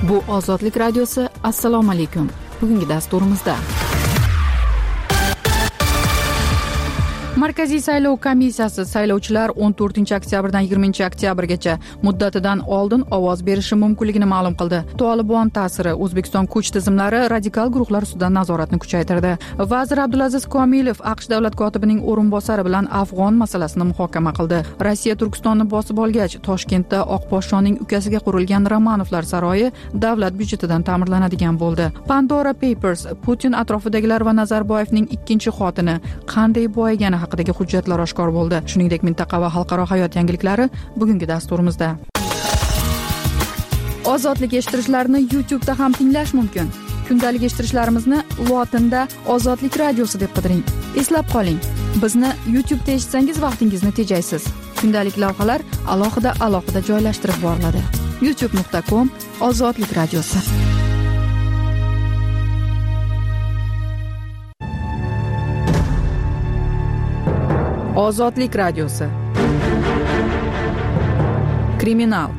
Bu Ozodlik radiosi. Assalomu alaykum. Bugungi dasturimizda Markaziy saylov komissiyasi saylovchilar 14-oktyabrdan 20-oktyabrgacha muddatidan oldin ovoz berishi mumkinligini ma'lum qildi. Tolibon ta'siri O'zbekiston kuch tizimlari radikal guruhlar ustidan nazoratni kuchaytirdi. Vazir Abdulaziz Komilov AQSh davlat kotibining o'rinbosari bilan afg'on masalasini muhokama qildi. Rossiya Turkistonni bosib olgach, Toshkentda Oqposhshoning ukasiga qurilgan Romanovlar saroyi davlat byudjetidan ta'mirlanadigan bo'ldi. Pandora Papers Putin atrofidagilar va Nazarboyevning ikkinchi xotini qanday boyigani haqidagi hujjatlar oshkor bo'ldi. Shuningdek, mintaqa va xalqaro hayot yangiliklari bugungi dasturimizda. Ozodlik eshittirishlarni YouTube'da ham tinglash mumkin. Kundalik eshittirishlarimizni lotinda Ozodlik radiosi deb qidiring. Eslab qoling, bizni YouTube'da eshitsangiz vaqtingizni tejaysiz. Kundalik lavhalar alohida joylashtirib boriladi. youtube.com/Ozodlik radiosi. Ozodlik radiosi. Kriminal.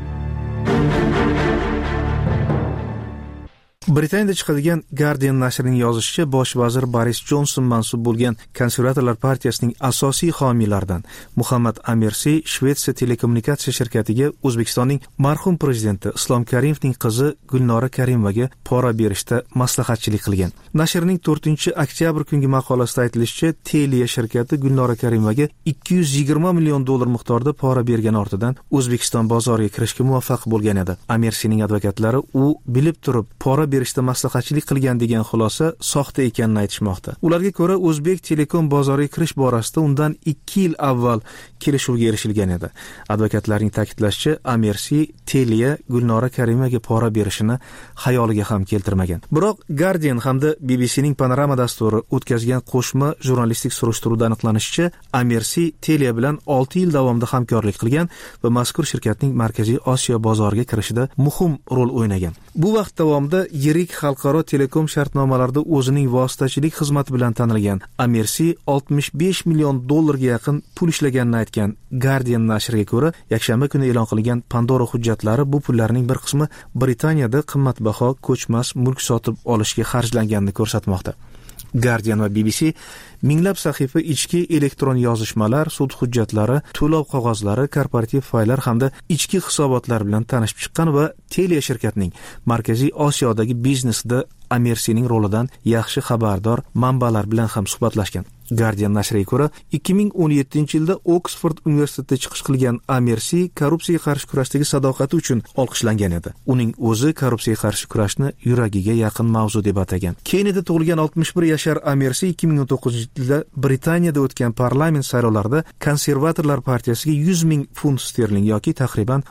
Britaniyada chiqadigan Guardian nashrining yozishicha, bosh vazir Boris Jonson mansub bo'lgan Konservatorlar partiyasining asosiy homiylaridan Muhammad Amirsi Shvetsiya telekommunikatsiya shirkatiga O'zbekistonning marhum prezidenti Islom Karimovning qizi Gulnora Karimovga pora berishda maslahatchilik qilgan. Nashrning 4-oktyabr kungi maqolasida aytilishicha, Telia shirkati Gulnora Karimovga $220 million miqdorida pora bergani ortidan O'zbekiston bozoriga kirishga muvaffaq bo'lgan edi. Amirsining advokatlari u bilib turib pora berishda maslahatchilik qilgan degan xulosa soxta ekanini aytishmoqda. Ularga ko'ra, O'zbek Telekom bozoriga kirish borasida undan 2 yil avval kelishuvga erishilgan edi. Advokatlarning ta'kidlashicha, Amirsi Telia Gulnora Karimovga pora berishini xayoliga ham keltirmagan. Biroq Guardian hamda BBCning Panorama dasturi o'tkazgan qo'shma jurnalistik surishtiruvda aniqlanishicha, Amirsi Telia bilan 6 yil davomida hamkorlik qilgan va mazkur shirkatning Markaziy Osiyo bozoriga kirishida muhim rol o'ynagan. Bu vaqt davomida yirik xalqaro telekom shartnomalarida o'zining vositachilik xizmati bilan tanilgan Amirsi $65 million ga yaqin pul ishlaganini aytgan Guardian nashriga ko'ra, yakshanba kuni e'lon qilingan Pandora hujjatlari bu pullarning bir qismi Britaniyada qimmatbaho ko'chmas mulk sotib olishga xarjlanganini ko'rsatmoqda. Guardian va BBC minglab sahifa ichki elektron yozishmalar, sud hujjatlari, to'lov qog'ozlari, korporativ fayllar hamda ichki hisobotlar bilan tanishib chiqqan va Telia shirkatining Markaziy Osiyodagi biznesida Amirsining rolidan yaxshi xabardor manbalar bilan ham suhbatlashgan. Guardian nashriga ko'ra, 2017-yilda Oksford universitetida chiqish qilgan Amirsi korrupsiyaga qarshi kurashdagi sadoqati uchun olqishlangan edi. Uning o'zi korrupsiyaga qarshi kurashni yuragiga yaqin mavzu deb atagan. Keniyada tug'ilgan 61 yashar Amirsi 2019-yilda Britaniyada o'tgan parlament saylovlarida Konservatorlar partiyasiga 100 ming funt sterling yoki taxriban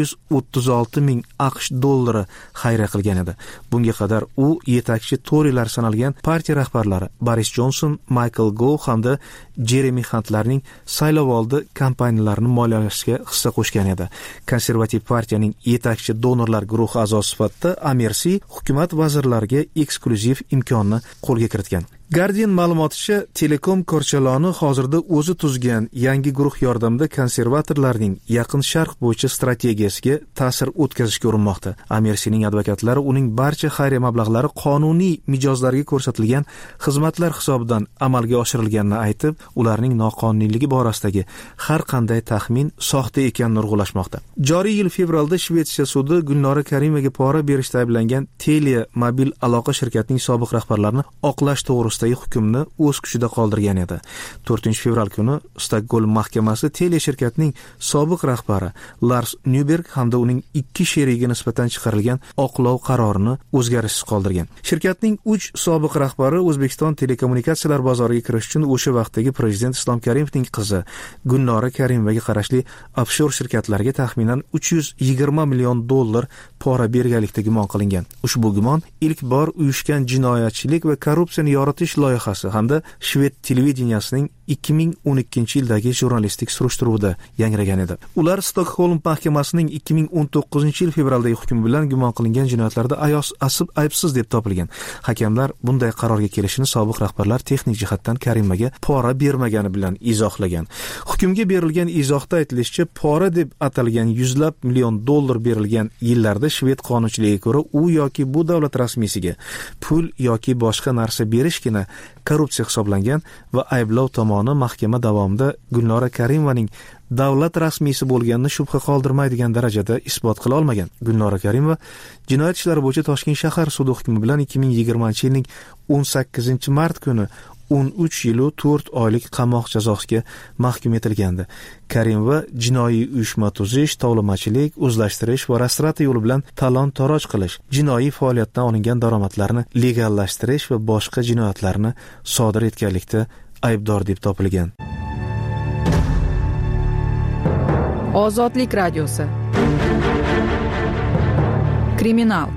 136 ming AQSh dollari xayriya qilgan edi. Bunga qadar u yetakchi Torylar sanalgan partiya rahbarlari Boris Johnson, Michael Gove hamda Jeremy Huntlarning saylovoldi kampaniyalarini moliyalashga hissa qo'shgan edi. Konservativ partiyaning yetakchi donorlar guruhi a'zosi sifatida Amirsi hukumat vazirlariga eksklyuziv imkonni qo'lga kiritgan. Guardian ma'lumoticha, Telekom korchaloni hozirda o'zi tuzgan yangi guruh yordamida konservatorlarning Yaqin Sharq bo'yicha strategiyasiga ta'sir o'tkazishga urinmoqda. Amirsining advokatlari uning barcha xayriya mablag'lari qonuniy mijozlarga ko'rsatilgan xizmatlar hisobidan amalga oshirilganini aytib, ularning noqonuniyligi borasidagi har qanday taxmin soxta ekanini urg'ulashmoqda. Joriy yil fevralda Shvetsiya sudi Gulnora Karimovga pora berishda ayblangan Telia mobil aloqa shirkatining sobiq rahbarlarini oqlash to'g'risida hukmni o'z kuchida qoldirgan edi. 4-fevral kuni Stokgolm mahkamasi Telia shirkatining sobiq rahbari Lars Nyberg hamda uning 2 sherigiga nisbatan chiqarilgan oqlov qarorini o'zgarishsiz qoldirgan. Shirkatning 3 sobiq rahbari O'zbekiston telekommunikatsiyalar bozoriga kirish uchun o'sha vaqtdagi prezident Islom Karimovning qizi Gulnora Karimovga qarashli offshor shirkatlarga taxminan $320 million pora berganlikda gumon qilingan. Ushbu gumon ilk bor uyushgan jinoyatchilik va korrupsiyani yoritish etish loyihasi hamda shved televideniyasining 2012-yildagi jurnalistik surishtiruvida yangragan edi. Ular Stokholm mahkamasining 2019-yil fevraldagi hukmi bilan gumon qilingan jinoyatlarda aybsiz deb topilgan. Hakamlar bunday qarorga kelishini sobiq rahbarlar texnik jihatdan Karimovga pora bermagani bilan izohlagan. Hukmga berilgan izohda aytilishicha, pora deb atalgan $100 million berilgan yillarda shved qonunchiligiga ko'ra u yoki bu davlat rasmiysiga pul yoki boshqa narsa berishgina korrupsiya hisoblangan va ayblov tomoni mahkama davomida Gulnora Karimovaning davlat rasmiysi bo'lganini shubha qoldirmaydigan darajada isbot qila olmagan. Gulnora Karimova jinoyat ishlari bo'yicha Toshkent shahar sudi hukmi bilan 2020-yilning 18-mart kuni 13 yil 4 oylik qamoq jazosiga mahkum etilgandi. Karimova jinoiy uyushma tuzish, tovlamachilik, o'zlashtirish va rastrata yo'li bilan talon-toroj qilish, jinoiy faoliyatdan olingan daromadlarni legallashtirish va boshqa jinoyatlarni sodir etganlikda aybdor deb topilgan. Ozodlik radiosi. Kriminal.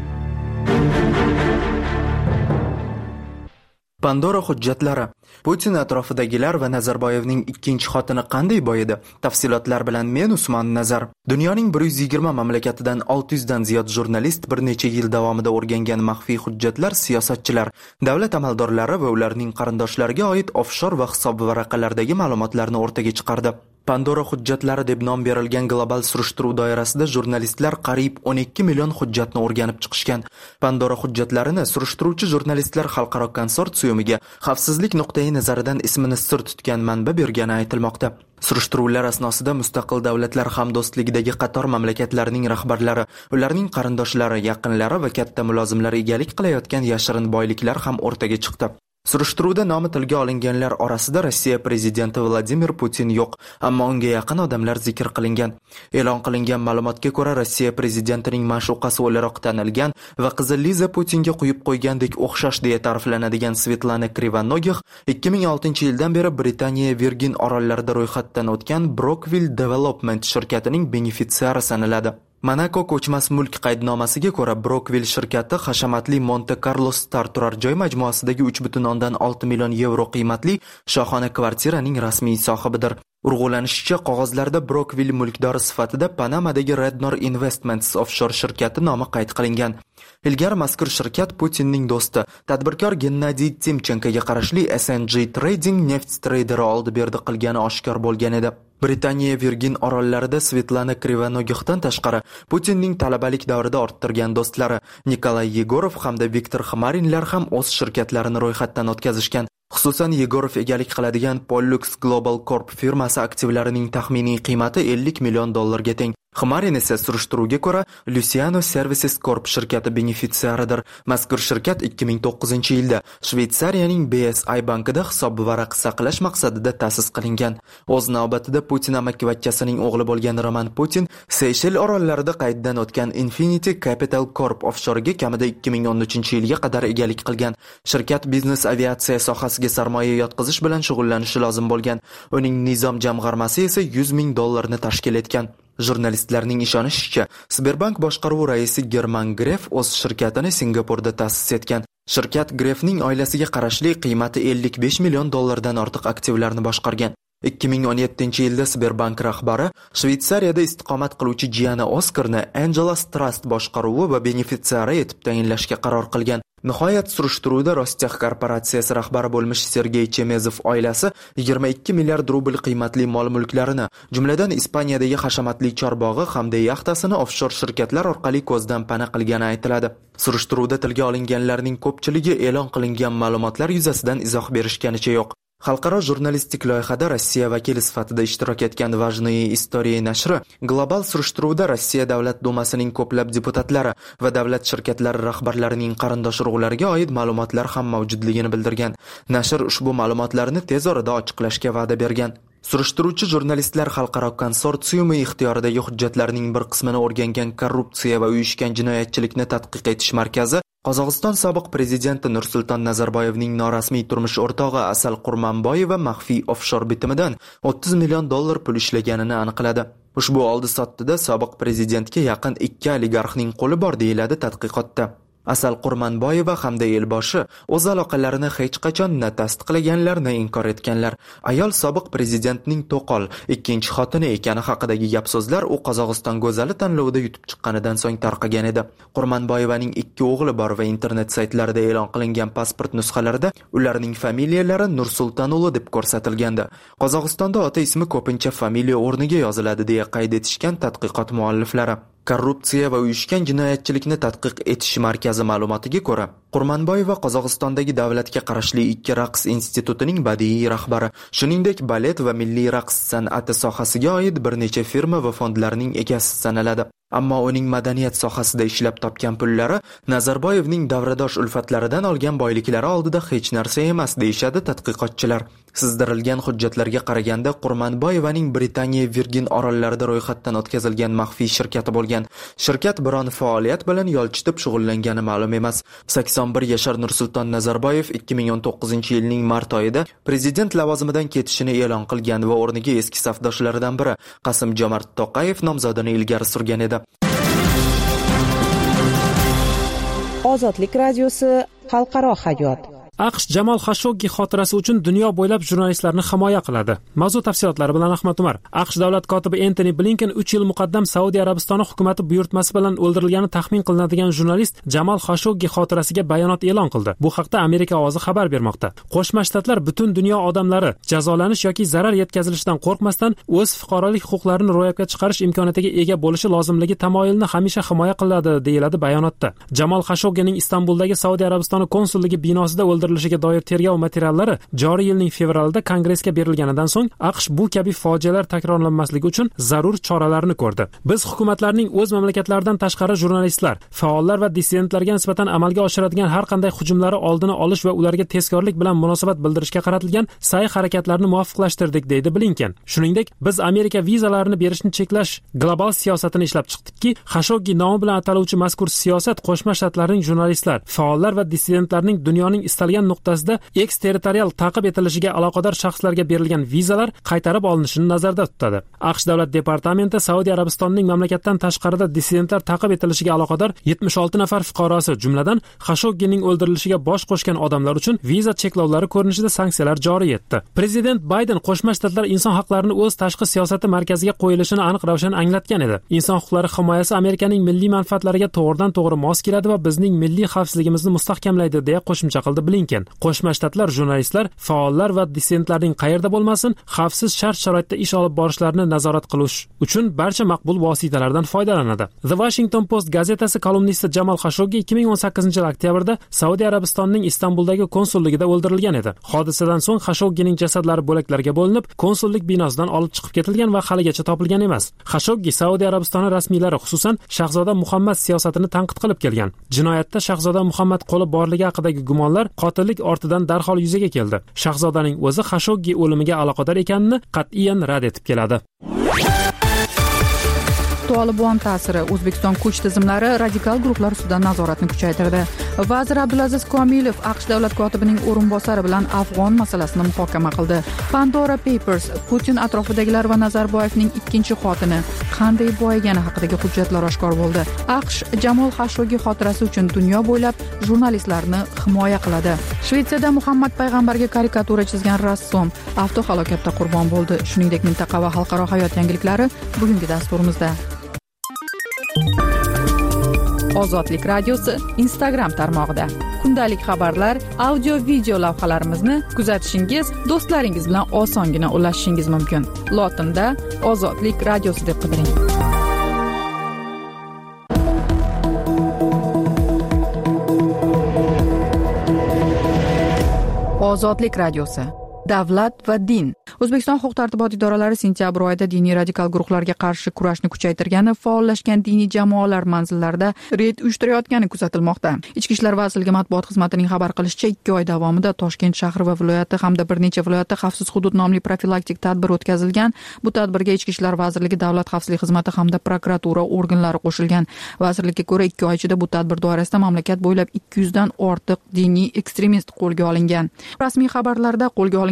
Pandora hujjatlari. Putin atrofidagilar va Nazarboyevning ikkinchi xotini qanday boyidi? Tafsilotlar bilan men Usmon Nazar. Dunyoning 120 mamlakatidan 600 dan ziyod jurnalist bir necha yil davomida o'rgangan maxfiy hujjatlar siyosatchilar, davlat amaldorlari va ularning qarindoshlariga oid offshor va hisob varaqalardagi ma'lumotlarni o'rtaga chiqardi. Pandora hujjatlari deb nom berilgan global surishtiruv doirasida jurnalistlar qariyb 12 million hujjatni o'rganib chiqishgan. Pandora hujjatlarini surishtiruvchi jurnalistlar xalqaro konsortsiumiga xavfsizlik nuqtai nazaridan ismini sir tutgan manba bergani aytilmoqda. Surishtiruvlar asnosida mustaqil davlatlar hamdo'stligidagi qator mamlakatlarning rahbarlari, ularning qarindoshlari, yaqinlari va katta mulozimlar egalik qilayotgan yashirin boyliklar ham o'rtaga chiqdi. Surishtiruvda nomi tilga olinganlar orasida Rossiya prezidenti Vladimir Putin yo'q, ammo unga yaqin odamlar zikr qilingan. E'lon qilingan ma'lumotga ko'ra, Rossiya prezidentining ma'shuqasi o'laroq tanilgan va qizi Liza Putinga quyib qo'ygandek o'xshash deya ta'riflanadigan Svetlana Krivanogih 2006-yildan beri Britaniya Virgin orollarida ro'yxatdan o'tgan Brookville Development shirkatining benefitsiari sanaladi. Monaco ko'chmas mulk qaydnomasiga ko'ra Brookville shirkati hashamatli Monte Carlo Star turar joy majmuasidagi 3,6 million yevro qiymatli shohona kvartiraning rasmiy sohibidir. Urg'ulanishicha, qog'ozlarda Brookville mulkdori sifatida Panamadagi Rednor Investments offshore shirkati nomi qayd qilingan. Ilgari mazkur shirkat Putinning do'sti, tadbirkor Gennadiy Timchenkoga qarashli SNG Trading neft treyderi oldi-berdi qilgani oshkor bo'lgan edi. Britaniya Virgin orollarida Svetlana Krivanogihdan tashqari Putinning talabalik davrida orttirgan do'stlari Nikolay Yegorov hamda Viktor Xmarinlar ham o'z shirkatlarini ro'yxatdan o'tkazishgan. Xususan, Yegorov egalik qiladigan Pollux Global Corp firmasi aktivlarining taxminiy qiymati $50 million ga teng. Xmarin esa surishtiruvga ko'ra Luciano Services Corp shirkati benefitsiaridir. Mazkur shirkat 2009-yilda Shveysariyaning BSI bankida hisob varaq saqlash maqsadida ta'sis qilingan. O'z navbatida Putin amakivachchasining o'g'li bo'lgan Roman Putin Seyshel orollarida qayddan o'tgan Infinity Capital Corp offshore'ga kamida 2013-yilga qadar egalik qilgan. Shirkat biznes aviatsiya sohasiga sarmoya yotqizish bilan shug'ullanishi lozim bo'lgan. Uning nizom jamg'armasi esa $100 ming tashkil etgan. Jurnalistlarning ishonishicha, Sberbank boshqaruvi raisi German Gref o'z shirkatini Singapurda ta'sis etgan. Shirkat Grefning oilasiga qarashli qiymati $55 million dan ortiq aktivlarni boshqargan. 2017-yilda Sberbank rahbari Shveysariyada istiqomat qiluvchi jiyani Oskarni Angela Trust boshqaruvi va benefitsiari etib tayinlashga qaror qilgan. Nihoyat surishtiruvda Rostex korporatsiyasi rahbari bo'lmish Sergey Chemezov oilasi 22 milliard rubl qiymatli mol-mulklarini, jumladan Ispaniyadagi hashamatli chorbog'i hamda yaxtasini offshor shirkatlar orqali ko'zdan pana qilgani aytiladi. Surishtiruvda tilga olinganlarning ko'pchiligi e'lon qilingan ma'lumotlar yuzasidan izoh berishganicha yo'q. Xalqaro jurnalistik loyihada Rossiya vakili sifatida ishtirok etgan Vajniye Istoriya nashri global surishtiruvda Rossiya Davlat dumasining ko'plab deputatlari va davlat shirkatlari rahbarlarining qarindosh urug'lariga oid ma'lumotlar ham mavjudligini bildirgan. Nashr ushbu ma'lumotlarni tez orada ochiqlashga va'da bergan. Surishtiruvchi jurnalistlar xalqaro konsortsiumi ixtiyoridagi hujjatlarning bir qismini o'rgangan korrupsiya va uyushgan jinoyatchilikni tadqiq etish markazi Qozog'iston sobiq prezidenti Nursulton Nazarboyevning norasmiy turmush o'rtog'i Asal Qurmanboyeva maxfiy offshor bitimidan $30 million pul ishlaganini aniqladi. Ushbu oldi-sotdida sobiq prezidentga yaqin 2 oligarxning qo'li bor deyiladi tadqiqotda. Asal Qurmanboyeva hamda Elboshi o'z aloqalarini hech qachon na tasdiqlaganlarni inkor etganlar. Ayol sobiq prezidentning to'qol ikkinchi xotini ekani haqidagi gap-so'zlar u Qozog'iston go'zali tanlovida yutib chiqqanidan so'ng tarqagan edi. Qurmanboyevaning 2 o'g'li bor va internet saytlarida e'lon qilingan pasport nusxalarida ularning familiyalari Nursultonuli deb ko'rsatilgandi. Qozog'istonda ota ismi ko'pincha familiya o'rniga yoziladi deya qayd etishgan tadqiqot mualliflari. Korrupsiya va uyushgan jinoyatchilikni tadqiq etish markazi ma'lumotiga ko'ra, Qurmanboyeva Qozog'istondagi davlatga qarashli 2 raqs institutining badiiy rahbari, shuningdek balet va milliy raqs san'ati sohasiga oid bir necha firma va fondlarning egasi sanaladi. Ammo uning madaniyat sohasida ishlab topgan pullari Nazarboyevning davradosh ulfatlaridan olgan boyliklari oldida hech narsa emas, deyshadi tadqiqotchilar. Sizdirilgan hujjatlarga qaraganda Qurmanboyevaning Britaniya Virgin orollarida ro'yxatdan o'tkazilgan maxfiy shirkati bo'lgan. Shirkat biron faoliyat bilan yolchitib shug'ullangani ma'lum emas. 81 yashar Nursulton Nazarboyev 2019-yilning mart oyida prezident lavozimidan ketishini e'lon qilgan va o'rniga eski safdoshlaridan biri Qasim-Jomart To'qayev nomzodini ilgari surgan edi. Ozodlik radiosi xalqaro hayot. AQSh Jamal Xashoggi xotirasi uchun dunyo bo'ylab jurnalistlarni himoya qiladi. Mavzu tafsilotlari bilan Ahmad Umar. AQSh davlat kotibi Antony Blinken 3 yil muqaddam Saudiya Arabistoni hukumati buyurtmasi bilan o'ldirilgani taxmin qilinadigan jurnalist Jamal Xashoggi xotirasiga bayonot e'lon qildi. Bu haqda Amerika ovozi xabar bermoqda. Qo'shma Shtatlar butun dunyo odamlari jazolanish yoki zarar yetkazilishidan qo'rqmasdan o'z fuqarolik huquqlarini ro'yobga chiqarish imkoniyatiga ega bo'lishi lozimligi tamoyilini hamisha himoya qiladi, deyiladi bayonotda. Jamal Xashoggining Istanbuldagi Saudiya Arabistoni konsulligi binosida o'ldirilishiga doir tergov materiallari joriy yilning fevralida Kongressga berilganidan so'ng AQSh bu kabi fojialar takrorlanmasligi uchun zarur choralarni ko'rdi. Biz hukumatlarning o'z mamlakatlaridan tashqari jurnalistlar, faollar va dissidentlarga nisbatan amalga oshiradigan har qanday hujumlari oldini olish va ularga tezkorlik bilan munosabat bildirishga qaratilgan sa'y-harakatlarni muvofiqlashtirdik, deydi Blinken. Shuningdek, biz Amerika vizalarini berishni cheklash global siyosatini ishlab chiqdikki, Xashoggi nomi bilan ataluvchi mazkur siyosat Qo'shma Shtatlarning jurnalistlar, faollar va dissidentlarning dunyoning istalgan nuqtasida eksterritorial ta'qib etilishiga aloqador shaxslarga berilgan vizalar qaytarib olinishini nazarda tutadi. AQSh davlat departamenti Saudiya Arabistonining mamlakatdan tashqarida dissidentlar ta'qib etilishiga aloqador 76 nafar fuqarosi, jumladan Xashoggining o'ldirilishiga bosh qo'shgan odamlar uchun viza cheklovlari ko'rinishida sanksiyalar joriy etdi. Prezident Bayden Qo'shma Shtatlar inson haqlarini o'z tashqi siyosati markaziga qo'yilishini aniq-ravshan anglatgan edi. Inson huquqlari himoyasi Amerikaning milliy manfaatlariga to'g'ridan-to'g'ri mos keladi va bizning milliy xavfsizligimizni mustahkamlaydi, deya qo'shimcha qildi Blinken. Qo'shma Shtatlar jurnalistlar, faollar va dissidentlarning qayerda bo'lmasin, xavfsiz shart-sharoitda ish olib borishlarini nazorat qilish uchun barcha maqbul vositalardan foydalanadi. The Washington Post gazetasi kolumnisti Jamal Xashoggi 2018-yil oktyabrda Saudiya Arabistonining Istanbuldagi konsulligida o'ldirilgan edi. Hodisadan so'ng Xashoggining jasadlari bo'laklarga bo'linib, konsullik binosidan olib chiqib ketilgan va haligacha topilgan emas. Xashoggi Saudiya Arabistoni rasmiylari, xususan Shahzoda Muhammad siyosatini tanqid qilib kelgan. Jinoyatda Shahzoda Muhammad qo'li borligi haqidagi gumonlar qotillik ortidan darhol yuzaga keldi. Shahzodaning o'zi Xashoggi o'limiga aloqador ekanini qat'iyan rad etib keladi. Tolibon ta'siri: O'zbekiston kuch tizimlari radikal guruhlar ustidan nazoratni kuchaytirdi. Vazir Abdulaziz Komilov AQSh davlat kotibining o'rinbosari bilan Afg'on masalasini muhokama qildi. Pandora Papers: Putin atrofidagilar va Nazarboyevning ikkinchi xotini qanday boyigani haqidagi hujjatlar oshkor bo'ldi. AQSh Jamal Xashoggi xotirasi uchun dunyo bo'ylab jurnalistlarni himoya qiladi. Shvetsiyada Muhammad payg'ambarga karikatura chizgan rassom avtohalokatda qurbon bo'ldi. Shuningdek, mintaqa va xalqaro hayot yangiliklari bugungi dasturimizda. Ozodlik radiosi Instagram tarmog'ida kundalik xabarlar, audio-video lavhalarimizni kuzatishingiz, do'stlaringiz bilan osongina ulashishingiz mumkin. Lotinda Ozodlik radiosi deb qidiring. Ozodlik radiosi. Davlat va din. O'zbekiston huquq-tartibot idoralari sentyabr oyida diniy radikal guruhlarga qarshi kurashni kuchaytirgani, faollashgan diniy jamoalar manzillarida reyd uyushtirayotgani kuzatilmoqda. Ichki ishlar vazirligi matbuot xizmatining xabar qilishicha, 2 oy davomida Toshkent shahri va viloyati hamda bir necha viloyatda xavfsiz hudud nomli profilaktik tadbir o'tkazilgan. Bu tadbirga Ichki ishlar vazirligi, davlat xavfsizlik xizmati hamda prokuratura organlari qo'shilgan. Vazirlikka ko'ra, 2 oy ichida bu tadbir doirasida mamlakat bo'ylab 200 dan ortiq diniy ekstremist qo'lga olingan. Rasmiy xabarlarda qo'lga olingan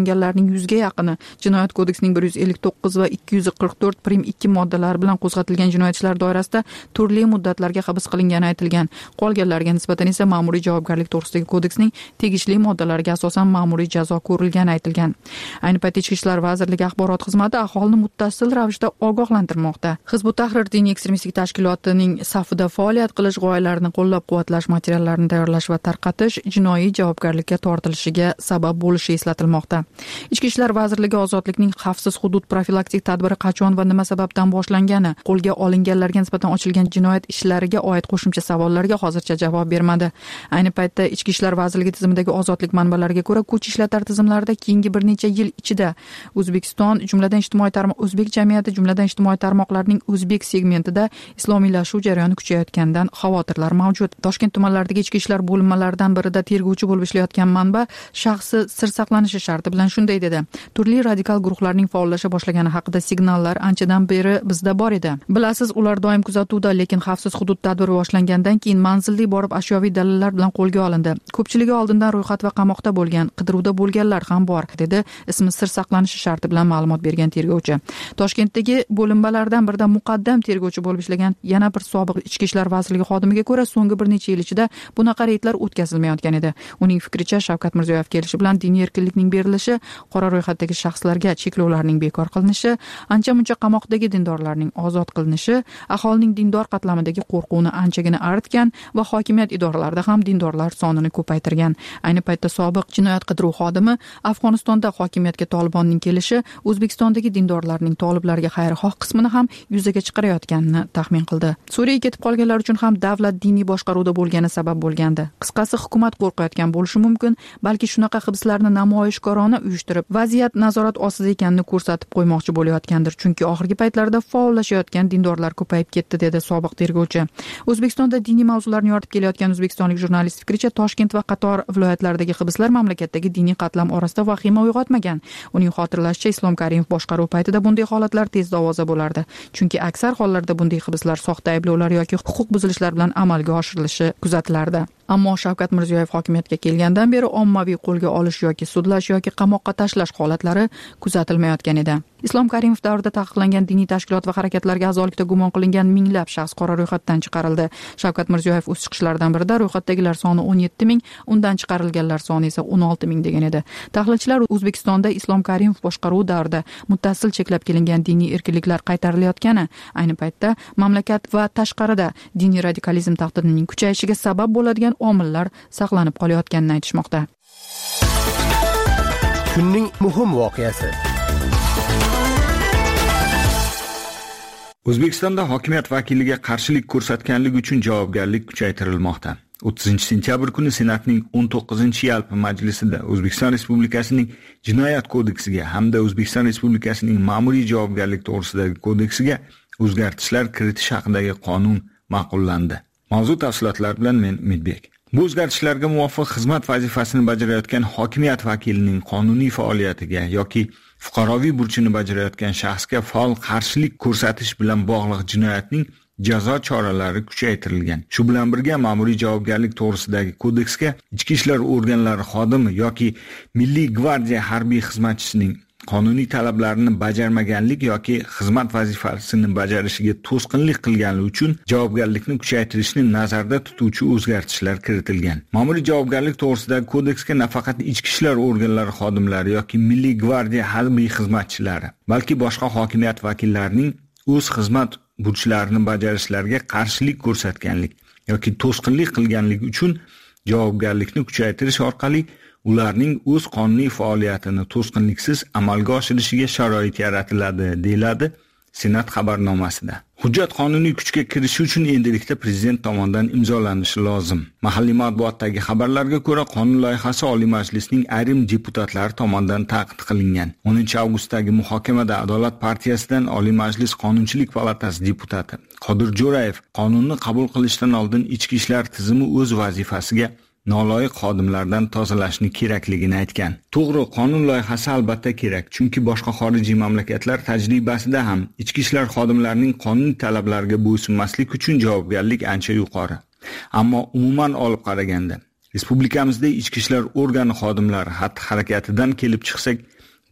olinganlarning 100 ga yaqini Jinoyat kodeksining 159 va 244 prim 2 moddalari bilan qo'zg'atilgan jinoyat ishlari doirasida turli muddatlarga hibs qilingani aytilgan. Qolganlarga nisbatan esa ma'muriy javobgarlik to'g'risidagi kodeksning tegishli moddalariga asosan ma'muriy jazo ko'rilgani aytilgan. Ayni paytda Ichki ishlar vazirligi axborot xizmati aholini muttasil ravishda ogohlantirmoqda. Hizb ut-Tahrir diniy ekstremistik tashkilotining safida faoliyat qilish, g'oyalarini qo'llab-quvvatlash materiallarini tayyorlash va tarqatish jinoiy javobgarlikka tortilishiga sabab bo'lishi eslatilmoqda. Ichki ishlar vazirligi ozodlikning xavfsiz hudud profilaktik tadbiri qachon va nima sababdan boshlangani, qo'lga olinganlarga nisbatan ochilgan jinoyat ishlariga oid qo'shimcha savollarga hozircha javob bermadi. Ayni paytda Ichki ishlar vazirligi tizimidagi ozodlik manbalariga ko'ra, kuch ishlatar tizimlarida keyingi bir necha yil ichida O'zbekiston jumladan o'zbek jamiyati jumladan ijtimoiy tarmoqlarning o'zbek segmentida islomiylashuv jarayoni kuchayotganidan xavotirlar mavjud. Toshkent tumanlaridagi ichki ishlar bo'linmalaridan birida tergovchi bo'lib ishlayotgan manba shaxsi sir saqlanishi sharti bilan shunday dedi: turli radikal guruhlarning faollasha boshlagani haqida signallar anchadan beri bizda bor edi. Bilasiz, ular doim kuzatuvda, lekin xavfsiz hudud tadbiri boshlangandan keyin manzilli borib ashyoviy dalillar bilan qo'lga olindi. Ko'pchiligi oldindan ro'yxat va qamoqda bo'lgan, qidiruvda bo'lganlar ham bor, dedi ismi sir saqlanishi sharti bilan ma'lumot bergan tergovchi. Toshkentdagi bo'linmalardan birida muqaddam tergovchi bo'lib ishlagan yana bir sobiq Ichki ishlar vazirligi xodimiga ko'ra, so'nggi bir necha yil ichida bunaqa reydlar o'tkazilmayotgan edi. Uning fikricha, Shavkat Mirziyoyev kelishi bilan diniy erkinlikning berilishi, qora ro'yxatdagi shaxslarga cheklovlarning bekor qilinishi, ancha-muncha qamoqdagi dindorlarning ozod qilinishi aholining dindor qatlamidagi qo'rquvni anchagina aritgan va hokimiyat idoralarida ham dindorlar sonini ko'paytirgan. Ayni paytda sobiq jinoyat qidiruv xodimi Afg'onistonda hokimiyatga Tolibonning kelishi O'zbekistondagi dindorlarning toliblarga xayrixoh qismini ham yuzaga chiqarayotganini taxmin qildi. Suriyaga ketib qolganlar uchun ham davlat diniy boshqaruvda bo'lgani sabab bo'lgandi. Qisqasi, hukumat qo'rqayotgan bo'lishi mumkin, balki shunaqa hibslarni namoyishkorona uyushtirib, vaziyat nazorat ostida ekanini ko'rsatib qo'ymoqchi bo'layotgandir, chunki oxirgi paytlarda faollashayotgan dindorlar ko'payib ketdi, dedi sobiq tergovchi. O'zbekistonda diniy mavzularni yoritib kelayotgan o'zbekistonlik jurnalist fikricha, Toshkent va qator viloyatlardagi hibslar mamlakatdagi diniy qatlam orasida vahima uyg'otmagan. Uning xotirlashicha, Islom Karimov boshqaruv paytida bunday holatlar tezda ovoza bo'lardi, chunki aksar hollarda bunday hibslar soxta ayblovlar yoki huquq buzilishlar bilan amalga oshirilishi kuzatilardi. Ammo Shavkat Mirziyoyev hokimiyatga kelgandan beri ommaviy qo'lga olish yoki sudlash yoki qamoqqa tashlash holatlari kuzatilmayotgan edi. Islom Karimov davrida taqiqlangan diniy tashkilot va harakatlarga a'zolikda gumon qilingan minglab shaxs qora ro'yxatdan chiqarildi. Shavkat Mirziyoyev o'z chiqishlaridan birida ro'yxatdagilar soni 17 ming, undan chiqarilganlar soni esa 16 ming degan edi. Tahlilchilar O'zbekistonda Islom Karimov boshqaruvi davrida muttasil cheklab kelingan diniy erkinliklar qaytarilayotgani, ayni paytda mamlakat va tashqarida diniy radikalizm tahdidining kuchayishiga sabab bo'ladigan omillar saqlanib qolayotganini aytishmoqda. Kunning muhim voqeasi. O'zbekistonda hokimiyat vakiliga qarshilik ko'rsatganlik uchun javobgarlik kuchaytirilmoqda. 30-sentyabr kuni Senatning 19-yalpi majlisida O'zbekiston Respublikasining Jinoyat kodeksiga hamda O'zbekiston Respublikasining Ma'muriy javobgarlik to'g'risidagi kodeksiga o'zgartishlar kiritish haqidagi qonun ma'qullandi. Mavzu tafsilotlari bilan men Umidbek. Bu o'zgartishlarga muvofiq xizmat vazifasini bajarayotgan hokimiyat vakilining qonuniy faoliyatiga yoki fuqaroviy burchini bajarayotgan shaxsga faol qarshilik ko'rsatish bilan bog'liq jinoyatning jazo choralari kuchaytirilgan. Shu bilan birga ma'muriy javobgarlik to'g'risidagi kodeksga ichki ishlar organlari xodimi yoki Milliy gvardiya harbiy xizmatchisining qonuniy talablarini bajarmaganlik yoki xizmat vazifasini bajarishiga to'sqinlik qilganligi uchun javobgarlikni kuchaytirishni nazarda tutuvchi o'zgartishlar kiritilgan. Ma'muriy javobgarlik to'g'risidagi kodeksga nafaqat ichki ishlar organlari xodimlari yoki Milliy gvardiya harbiy xizmatchilari, balki boshqa hokimiyat vakillarining o'z xizmat burchlarini bajarishlariga qarshilik ko'rsatganlik yoki to'sqinlik qilganlik uchun javobgarlikni kuchaytirish orqali ularning o'z qonuniy faoliyatini to'sqinliksiz amalga oshirishiga sharoit yaratiladi, deyiladi Senat xabarnomasida. Hujjat qonuniy kuchga kirishi uchun endilikda prezident tomonidan imzolanishi lozim. Mahalliy matbuotdagi xabarlarga ko'ra, qonun loyihasi Oliy Majlisning ayrim deputatlari tomonidan ta'qib qilingan. 10-avgustdagi muhokamada Adolat partiyasidan Oliy Majlis Qonunchilik palatasi deputati Qodir Jo'rayev qonunni qabul qilishdan oldin ichki ishlar tizimi o'z vazifasiga noloyiq xodimlardan tozalashni kerakligini aytgan. To'g'ri, qonun loyihasi albatta kerak, chunki boshqa xorijiy mamlakatlar tajribasida ham ichki ishlar xodimlarining qonuniy talablariga bo'ysunmaslik uchun javobgarlik ancha yuqori. Ammo umuman olib qaraganda, respublikamizda ichki ishlar organi xodimlari xatti-harakatidan kelib chiqsak,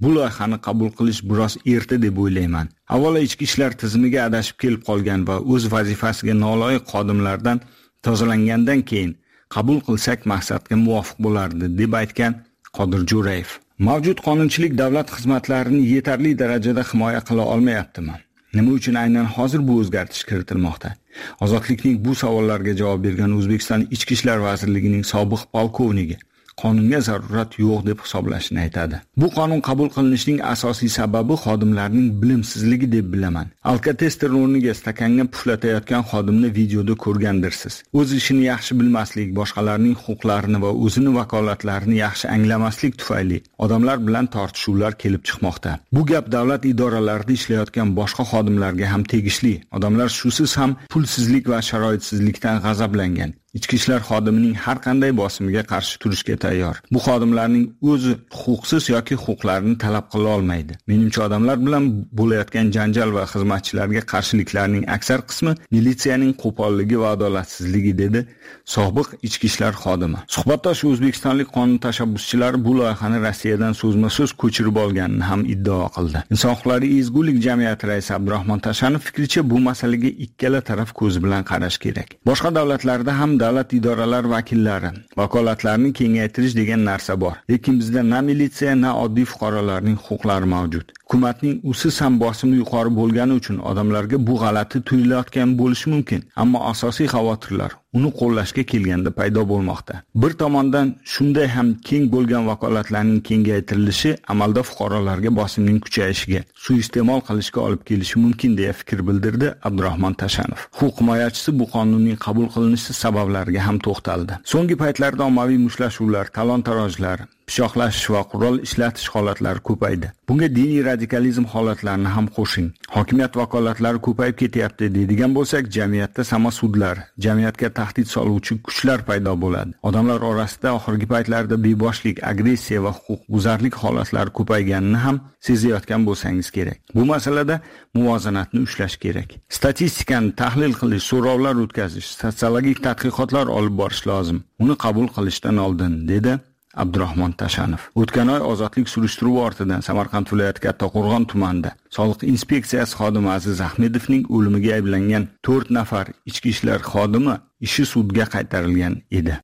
Bu loyihani qabul qilish biroz erta deb o'ylayman. Avvalo ichki ishlar tizimiga adashib kelib qolgan va o'z vazifasiga noloyiq xodimlardan tozalangandan keyin qabul qilsak maqsadga muvofiq bo'lardi, deb aytgan Qodir Jo'rayev. Mavjud qonunchilik davlat xizmatlarini yetarli darajada himoya qila olmayaptimi? Nima uchun aynan hozir bu o'zgartirish kiritilmoqda? Ozodlikning bu savollarga javob bergan O'zbekiston Ichki ishlar vazirligining sobiq polkovnigi qonunga zarurat yo'q deb hisoblashini aytadi. Bu qonun qabul qilinishining asosiy sababi xodimlarning bilimsizligi deb bilaman. Alkotester o'rniga stakanga puflatayotgan xodimni videoda ko'rgandirsiz. O'z ishini yaxshi bilmaslik, boshqalarning huquqlarini va o'zini vakolatlarini yaxshi anglamaslik tufayli odamlar bilan tortishuvlar kelib chiqmoqda. Bu gap davlat idoralarida ishlayotgan boshqa xodimlarga ham tegishli. Odamlar shusiz ham pulsizlik va sharoitsizlikdan g'azablangan. Ichki ishlar xodimining har qanday bosimiga qarshi turishga tayyor. Bu xodimlarning o'zi huquqsiz yoki huquqlarini talab qila olmaydi. Menimcha odamlar bilan bo'layotgan janjal va xizmatchilarga qarshiliklarning aksar qismi militsiyaning qo'polligi va adolatsizligi, dedi sobiq ichki ishlar xodimi. Suhbatdosh o'zbekistonlik qonun tashabbuschilari bu loyihani Rossiyadan so'zma-so'z ko'chirib olganini ham iddao qildi. Inson huquqlari ezgulik jamiyati raisi Abdurahmon Tashanov fikricha bu masalaga ikkala taraf ko'zi bilan qarash kerak. Boshqa davlatlarda ham davlat idoralar vakillari vakolatlarini kengaytirish degan narsa bor. Lekin bizda na militsiya, na oddiy fuqarolarning huquqlari mavjud. Hukumatning usiz ham bosimi yuqori bo'lgani uchun odamlarga bu g'alati tuyulayotgan bo'lishi mumkin, ammo asosiy xavotirlar uni qo'llashga kelganda paydo bo'lmoqda. Bir tomondan shunday ham keng bo'lgan vakolatlarning kengaytirilishi amalda fuqarolarga bosimning kuchayishiga, suiiste'mol qilishga olib kelishi mumkin deya fikr bildirdi Abdurahmon Tashanov. Huquq himoyachisi bu qonunning qabul qilinishi sabablariga ham to'xtaldi. So'nggi paytlarda ommaviy mushtlashuvlar, talon-tarojlar, pichoqlashish va qurol ishlatish holatlari ko'paydi. Bunga diniy radikalizm holatlarini ham qo'shing. Hokimiyat vakolatlari ko'payib ketyapti deydigan bo'lsak, jamiyatda samasudlar, jamiyatga tahdid soluvchi kuchlar paydo bo'ladi. Odamlar orasida oxirgi paytlarda beboshlik, agressiya va huquqbuzarlik holatlari ko'payganini ham sezayotgan bo'lsangiz kerak. Bu masalada muvozanatni ushlash kerak. Statistikani tahlil qilish, so'rovlar o'tkazish, sotsiologik tadqiqotlar olib borish lozim. Uni qabul qilishdan oldin, dedi Abdurahmon Tashanov. O'tgan oy ozodlik surishtiruvi ortidan Samarqand viloyati Kattaqo'rg'on tumanida soliq inspeksiyasi xodimi Aziz Ahmedovning o'limiga ayblangan 4 nafar ichki ishlar xodimi ishi sudga qaytarilgan edi.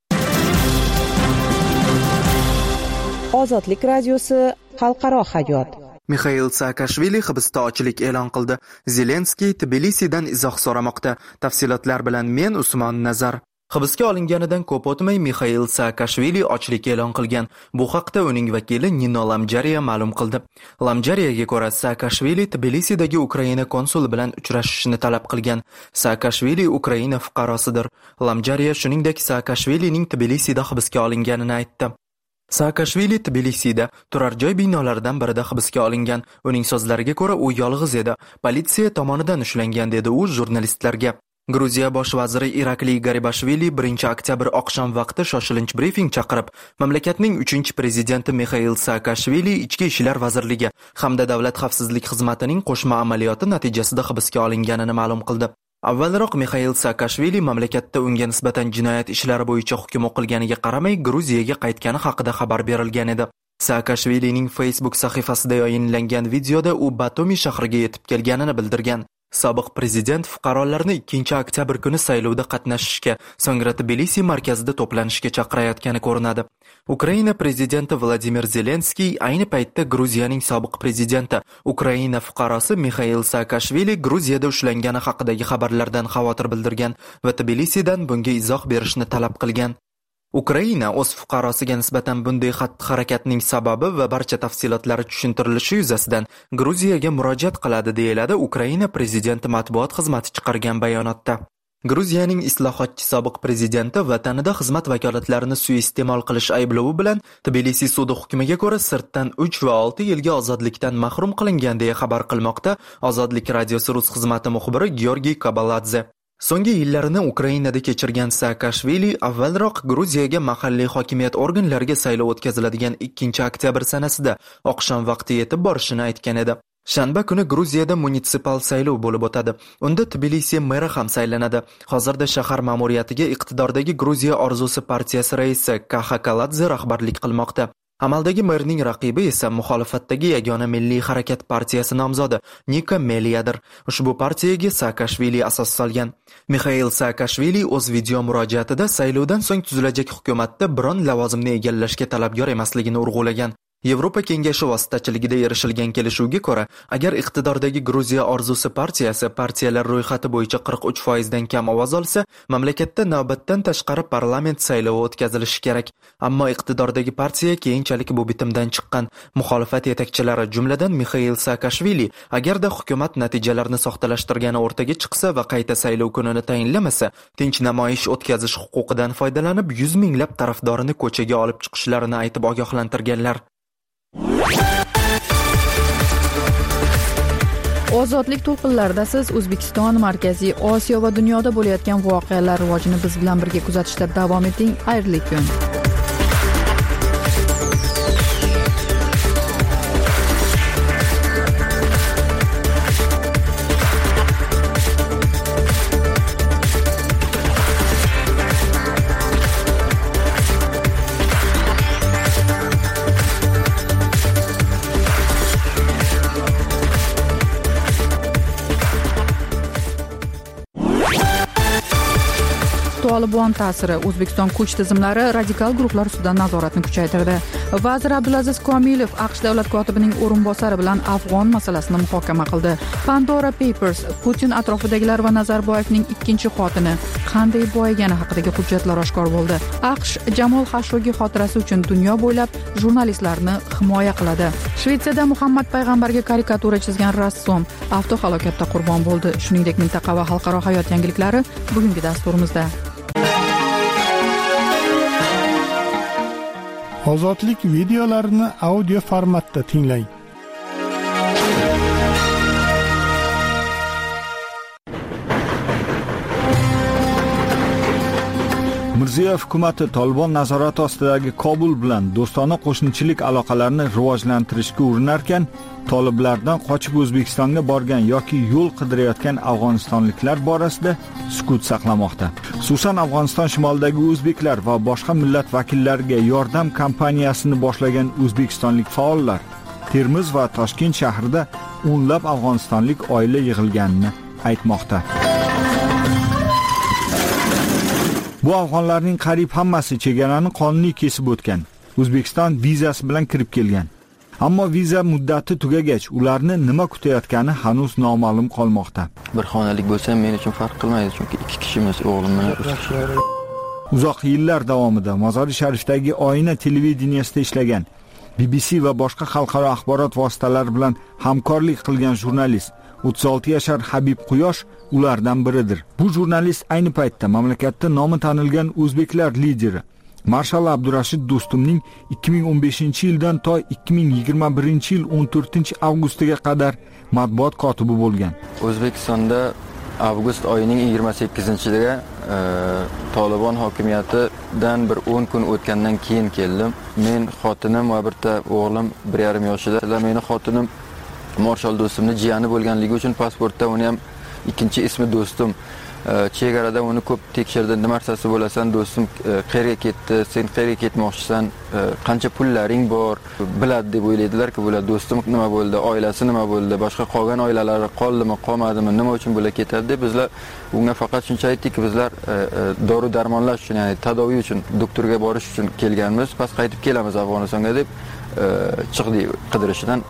Ozodlik radiosi xalqaro hayot. Mixail Saakashvili hibsda ochlik e'lon qildi. Zelenskiy Tbilisidan izoh so'ramoqda. Tafsilotlar bilan men Usmon Nazar. Hibsga olinganidan ko'p o'tmay Mixail Saakashvili ochlik e'lon qilgan. Bu haqda uning vakili Nino Lamjariya ma'lum qildi. Lamjariyaga ko'ra Saakashvili Tbilisidagi Ukraina konsuli bilan uchrashishni talab qilgan. Saakashvili Ukraina fuqarosidir. Lamjariya shuningdek Saakashvilining Tbilisida hibsga olinganini aytdi. Saakashvili Tbilisida turar joy binolaridan birida hibsga olingan. Uning so'zlariga ko'ra u yolg'iz edi. Politsiya tomonidan ushlangan, dedi u jurnalistlarga. Gruziya bosh vaziri Irakli Garibashvili 1-oktyabr oqshom vaqti shoshilinch brifing chaqirib, mamlakatning 3-prezidenti Mixail Saakashvili Ichki ishlar vazirligi hamda davlat xavfsizlik xizmatining qo'shma amaliyoti natijasida hibsga olinganini ma'lum qildi. Avvalroq Mixail Saakashvili mamlakatda unga nisbatan jinoyat ishlari bo'yicha hukm o'qilganiga qaramay Gruziyaga qaytgani haqida xabar berilgan edi. Saakashvilining Facebook sahifasida yayinlangan videoda u Batumi shahriga yetib kelganini bildirgan. Sobiq prezident fuqarolarni 2-oktyabr kuni saylovda qatnashishga, so'ngra Tbilisi markazida to'planishga chaqirayotgani ko'rinadi. Ukraina prezidenti Vladimir Zelenskiy ayni paytda Gruziyaning sobiq prezidenti, Ukraina fuqarosi Mixail Saakashvili Gruziyada ushlangani haqidagi xabarlardan xavotir bildirgan va Tbilisidan bunga izoh berishni talab qilgan. Ukraina o'z fuqarosiga nisbatan bunday xatti-harakatning sababi va barcha tafsilotlari tushuntirilishi yuzasidan Gruziyaga murojaat qiladi, deyiladi Ukraina prezidenti matbuot xizmati chiqargan bayonotda. Gruziyaning islohotchi sobiq prezidenti vatanida xizmat vakolatlarini suiiste'mol qilish ayblovi bilan Tbilisi sudi hukmiga ko'ra sirtdan 3 va 6 yilga ozodlikdan mahrum qilingan deya xabar qilmoqda Ozodlik radiosi rus xizmati muxbiri Georgiy Kabaladze. So'nggi yillarini Ukrainada kechirgan Saakashvili avvalroq Gruziyaga mahalliy hokimiyat organlariga saylov o'tkaziladigan 2-oktyabr sanasida oqshom vaqti yetib borishini aytgan edi. Shanba kuni Gruziyada munitsipal saylov bo'lib o'tadi. Unda Tbilisi meri ham saylanadi. Hozirda shahar ma'muriyatiga iqtidordagi Gruziya orzusi partiyasi raisi Kaxa Kaladze rahbarlik qilmoqda. Amaldagi merning raqibi esa muxolifatdagi Yagona Milliy Harakat partiyasi nomzodi Nika Meliyadir. Ushbu partiyaga Saakashvili asos solgan. Mixail Saakashvili o'z video murojaatida saylovdan so'ng tuzilajak hukumatda biron lavozimni egallashga talabgor emasligini urg'ulagan. Yevropa Kengashi vositachiligida erishilgan kelishuvga ko'ra, agar iqtidordagi Gruziya orzusi partiyasi partiyalar ro'yxati bo'yicha 43% dan kam ovoz olsa, mamlakatda navbatdan tashqari parlament saylovi o'tkazilishi kerak. Ammo iqtidordagi partiya keyinchalik bu bitimdan chiqqan. Muxolifat yetakchilari, jumladan Mixail Saakashvili, agarda hukumat natijalarini soxtalashtirgani o'rtaga chiqsa va qayta saylov kunini tayinlamasa, tinch namoyish o'tkazish huquqidan foydalanib 100 minglab tarafdorini ko'chaga olib chiqishlarini aytib ogohlantirganlar. Ozodlik to'lqinlarida siz O'zbekiston, Markaziy Osiyo va dunyoda bo'layotgan voqealar rivojini biz bilan birga kuzatishda davom eting. Xayrli kun. Tolibon ta'siri. O'zbekiston kuch tizimlari radikal guruhlar ustidan nazoratni kuchaytirdi. Vazir Abdulaziz Komilov AQSh davlat kotibining o'rinbosari bilan Afg'on masalasini muhokama qildi. Pandora Papers Putin atrofidagilar va Nazarboyevning ikkinchi xotini qanday boyigani haqidagi hujjatlar oshkor bo'ldi. AQSh Jamol Xashoggi xotirasi uchun dunyo bo'ylab jurnalistlarni himoya qiladi. Shvetsiyada Muhammad payg'ambarga karikatura chizgan rassom avtohalokatda qurbon bo'ldi. Shuningdek, mintaqa va xalqaro hayot yangiliklari bugungi dasturimizda. Ozodlik videolarini audio formatda tinglang. Mirziyoyev hukumati Tolibon nazorati ostidagi Kobul bilan do'stona qo'shnichilik aloqalarini rivojlantirishga urinarkan, toliblardan qochib O'zbekistonga borgan yoki yo'l qidirayotgan afg'onistonliklar borasida sukut saqlamoqda. Xususan Afg'oniston shimolidagi o'zbeklar va boshqa millat vakillariga yordam kampaniyasini boshlagan o'zbekistonlik faollar Termiz va Toshkent shahrida o'nlab afg'onistonlik oila yig'ilganini aytmoqda. Bu afg'onlarning qariyb hammasi chegarani qonuniy kesib o'tgan. O'zbekiston vizasi bilan kirib kelgan. Ammo viza muddati tugagach, ularni nima kutayotgani hanuz noma'lum qolmoqda. Bir xonalik bo'lsa men uchun farq qilmaydi, chunki ikki kishimiz, o'g'lim bilan uzoq yillar davomida Mozori Sharifdagi Oyna televideniyasida ishlagan, BBC va boshqa xalqaro axborot vositalari bilan hamkorlik qilgan jurnalist 36 yashar Habib Quyosh ulardan biridir. Bu jurnalist ayni paytda mamlakatda nomi tanilgan o'zbeklar lideri Marshal Abdurashid Do'stumning 2015-yildan to 2021-yil 14-avgustiga qadar matbuot kotibi bo'lgan. O'zbekistonda avgust oyining 28-iga Tolibon hokimiyatidan bir 10 kun o'tgandan keyin keldim. Men xotinim va bitta o'g'lim 1,5 yoshida. Meni xotinim Marshal Do'stumning jiyani bo'lganligi uchun pasportda uni ham ikkinchi ismi Do'stum. Chegarada uni ko'p tekshirdi. Nima narsasi bo'lasan, do'stim qayerga ketdi, sen qayerga ketmoqchisan, qancha pullaring bor, biladi deb o'ylaydilar-ku, bular do'stim nima bo'ldi, oilasi nima bo'ldi, boshqa qolgan oilalari qoldimi, qolmadimi, nima uchun bular ketadi deb bizlar unga faqat shuncha aytdikki, bizlar dori-darmonlash uchun, ya'ni tadoviy uchun, doktorga borish uchun kelganmiz, past qaytib kelamiz Afg'onistonga deb chiqdik qidirishdan.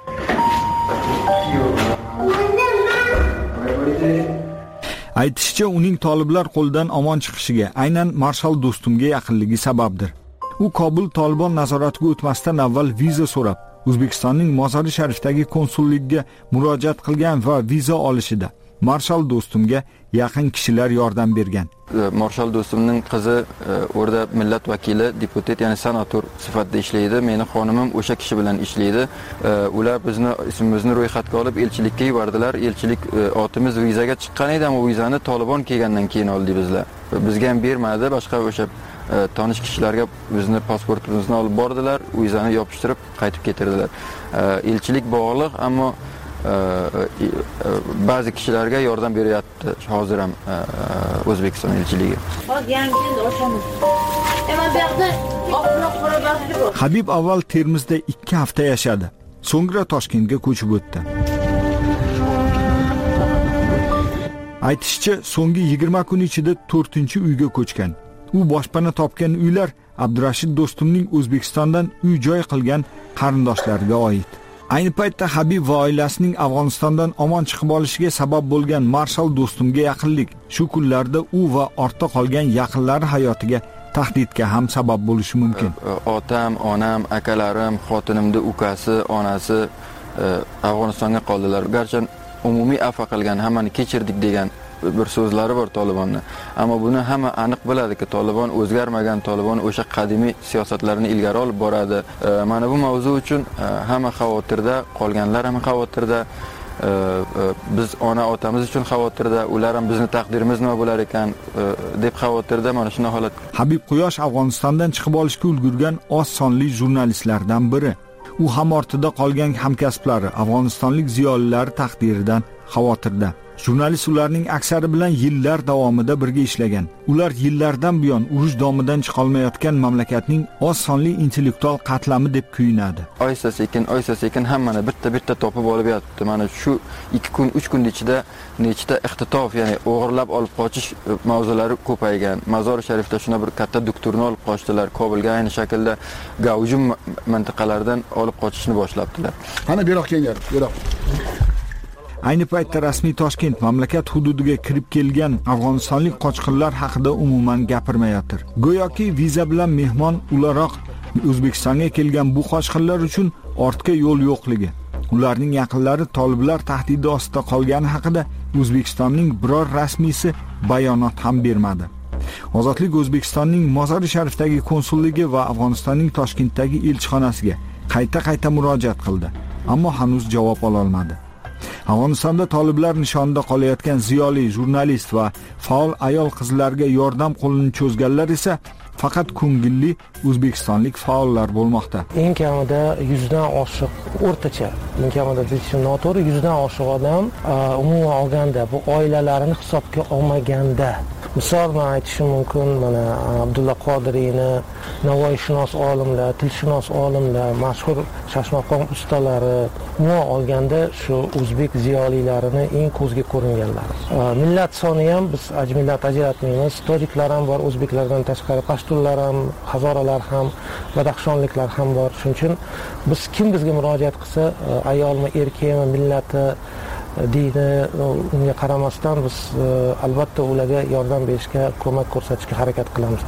Aytishicha, uning toliblar qo'lidan omon chiqishiga aynan Marshal Do'stumga yaqinligi sababdir. U Kobul Tolibon nazoratiga o'tmasdan avval viza so'rab, O'zbekistonning Mozori Sharifdagi konsulligiga murojaat qilgan va viza olishida Marshal Do'stumga yaqin kishilar yordam bergan. Marshal Do'stumning qizi o'rda millat vakili, deputat, ya'ni senator sifatida ishlaydi. Meni xonimim o'sha kishi bilan ishlaydi. Ular bizni ismimizni ro'yxatga olib elchilikka yubordilar. Elchilik otimiz vizaga chiqqan edi, ammo vizani Tolibon kelgandan keyin oldik bizlar. Bizga ham bermadi, boshqa o'sha tanish kishilarga bizni pasportimizni olib bordilar, vizani yopishtirib qaytib ketirdilar. Elchilik bog'liq, ammo ba'zi kishilarga yordam beryapti hozir ham O'zbekiston elchiligi. Habib avval Termizda 2 hafta yashadi. So'ngra Toshkentga ko'chib o'tdi. Aytishicha, so'nggi 20 kun ichida 4-uyga ko'chgan. U boshpana topgan uylar Abdurashid Do'stumning O'zbekistondan uy-joy qilgan qarindoshlariga oid. Ayni paytda Habib va oilasining Afg'onistondan omon chiqib olishiga sabab bo'lgan Marshal Do'stumga yaqinlik shu kunlarda u va ortda qolgan yaqinlari hayotiga tahdidga ham sabab bo'lishi mumkin. Otam, onam, akalarim, xotinimning ukasi, onasi Afg'onistonga qoldilar. Garchi umumiy afv qilgan, hammani kechirdik degan bir so'zlari bor Tolibonni. Ammo buni hamma aniq biladiki, Tolibon o'zgarmagan, Tolibon o'sha qadimiy siyosatlarini ilgari olib boradi. Mana bu mavzu uchun hamma xavotirda, qolganlar ham xavotirda. Biz ona otamiz uchun xavotirda, ular ham bizni taqdirimiz nima bo'lar ekan deb xavotirda. Mana shunday holat. Habib Quyosh Afg'onistondan chiqib olishga ulgurgan oz sonli jurnalistlardan biri. U ham ortida qolgan hamkasblari, afg'onistonlik ziyolilar taqdiridan xavotirda. Jurnalist ularning aksari bilan yillar davomida birga ishlagan. Ular yillardan buyon urush domidan chiqa olmayotgan mamlakatning oz sonli intellektual qatlami deb kuyinadi. Oysa sekin hammani bitta topib olib yotibdi. Mana shu 2 kun, 3 kun ichida nechta ixtitof, ya'ni o'g'irlab olib qochish mavzulari ko'paygan. Mazor Sharifda shuna bir katta doktorni olib qochdilar. Kobulga ayni shaklda Gavjum mintaqalaridan olib qochishni boshlabdilar. Qani beroq kelgan, beroq. Ayni paytda rasmiy Toshkent mamlakat hududiga kirib kelgan afg'onistonlik qochqinlar haqida umuman gapirmayotir. Go'yoki viza bilan mehmon o'laroq O'zbekistonga kelgan bu qochqinlar uchun ortga yo'l yo'qligi, ularning yaqinlari toliblar tahdidi ostida qolgani haqida O'zbekistonning biror rasmiysi bayonot ham bermadi. Ozodlik O'zbekistonning Mozori Sharifdagi konsulligi va Afg'onistonning Toshkentdagi elchixonasiga qayta murojaat qildi, ammo hanuz javob ola olmadi. Afg'onistonda toliblar nishonida qolayotgan ziyoli, jurnalist va faol ayol qizlarga yordam qo'lini cho'zganlar esa faqat ko'ngilli o'zbekistonlik faollar bo'lmoqda. Eng kamida 100 dan oshiq o'rtacha, eng kamida deyishim noto'g'ri, 100 dan oshiq odam umuman olganda bu oilalarini hisobga olmaganda, misol men aytishim mumkin, mana Abdulla Qodiriyni, Navoiyshunos olimlar, tilshunos olimlar, mashhur shashmaqom ustalari umuman olganda shu o'zbek ziyolilarini eng ko'zga ko'ringanlar. Millat soni ham biz millat ajratmaymiz. Tojiklar ham bor, o'zbeklardan tashqari pashtunlar ham, hazoralar ham, badaxshonliklar ham bor. Shuning uchun biz kim bizga murojaat qilsa, ayolmi, erkakmi, millati, dini unga qaramasdan biz albatta ularga yordam berishga, ko'mak ko'rsatishga harakat qilamiz.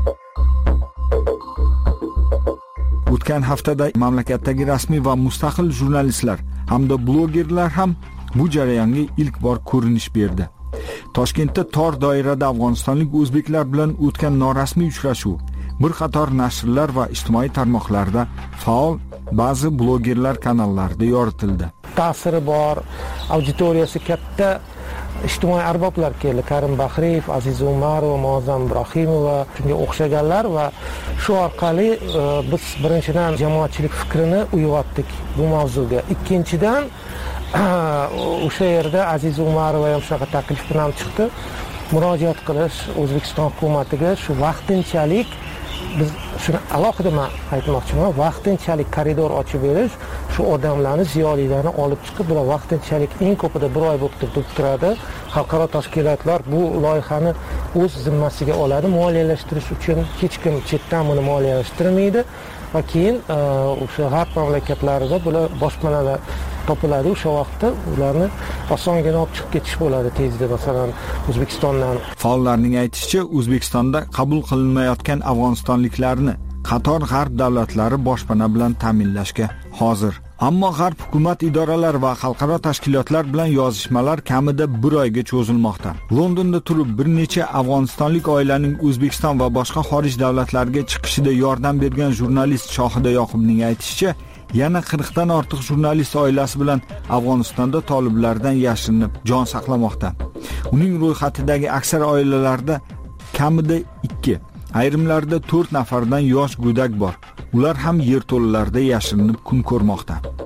O'tgan haftada mamlakatdagi rasmiy va mustaqil jurnalistlar hamda blogerlar ham bu jarayonga ilk bor ko'rinish berdi. Toshkentda tor doirada afg'onistonlik o'zbeklar bilan o'tgan norasmiy uchrashuv bir qator nashrlar va ijtimoiy tarmoqlarda faol ba'zi blogerlar kanallarida yoritildi. Ta'siri bor, auditoriyasi katta ijtimoiy arboblar keldi. Karim Bahriyev, Aziz Umarov, Muazzam Ibrohimova, shunga o'xshaganlar va shu orqali biz birinchidan jamoatchilik fikrini uyg'otdik bu mavzuga. Ikkinchidan o'sha yerda Aziz Umarova ham shunaqa taklif bilan chiqdi. Murojaat qilish O'zbekiston hukumatiga shu vaqtinchalik, biz shuni alohida aytmoqchiman, vaqtinchalik koridor ochib berish, shu odamlarni, ziyolilarni olib chiqib, bular vaqtinchalik eng ko'pida 1 oy bo'lib turadi. Xalqaro tashkilotlar bu loyihani o'z zimmasiga oladi, moliyalashtirish uchun hech kim chetdan buni moliyalashtirmaydi va keyin o'sha g'arb mamlakatlarida bular boshpanalar topiladi. O'sha vaqtda ularni osongina olib chiqib ketish bo'ladi tezda, masalan O'zbekistondan. Faollarning aytishicha, O'zbekistonda qabul qilinmayotgan afg'onistonliklarni qator g'arb davlatlari boshpana bilan ta'minlashga hozir. Ammo g'arb hukumat idoralari va xalqaro tashkilotlar bilan yozishmalar kamida 1 oyga cho'zilmoqda. Londonda turib bir necha afg'onistonlik oilaning O'zbekiston va boshqa xorij davlatlariga chiqishida yordam bergan jurnalist Shohida Yoqubning aytishicha, yana 40 dan ortiq jurnalist oilasi bilan Afg'onistonda toliblardan yashirinib jon saqlamoqda. Uning ro'yxatidagi aksar oilalarda kamida 2, ayrimlarida 4 nafardan yosh go'dak bor. Ular ham yerto'lalarda yashirinib kun ko'rmoqda.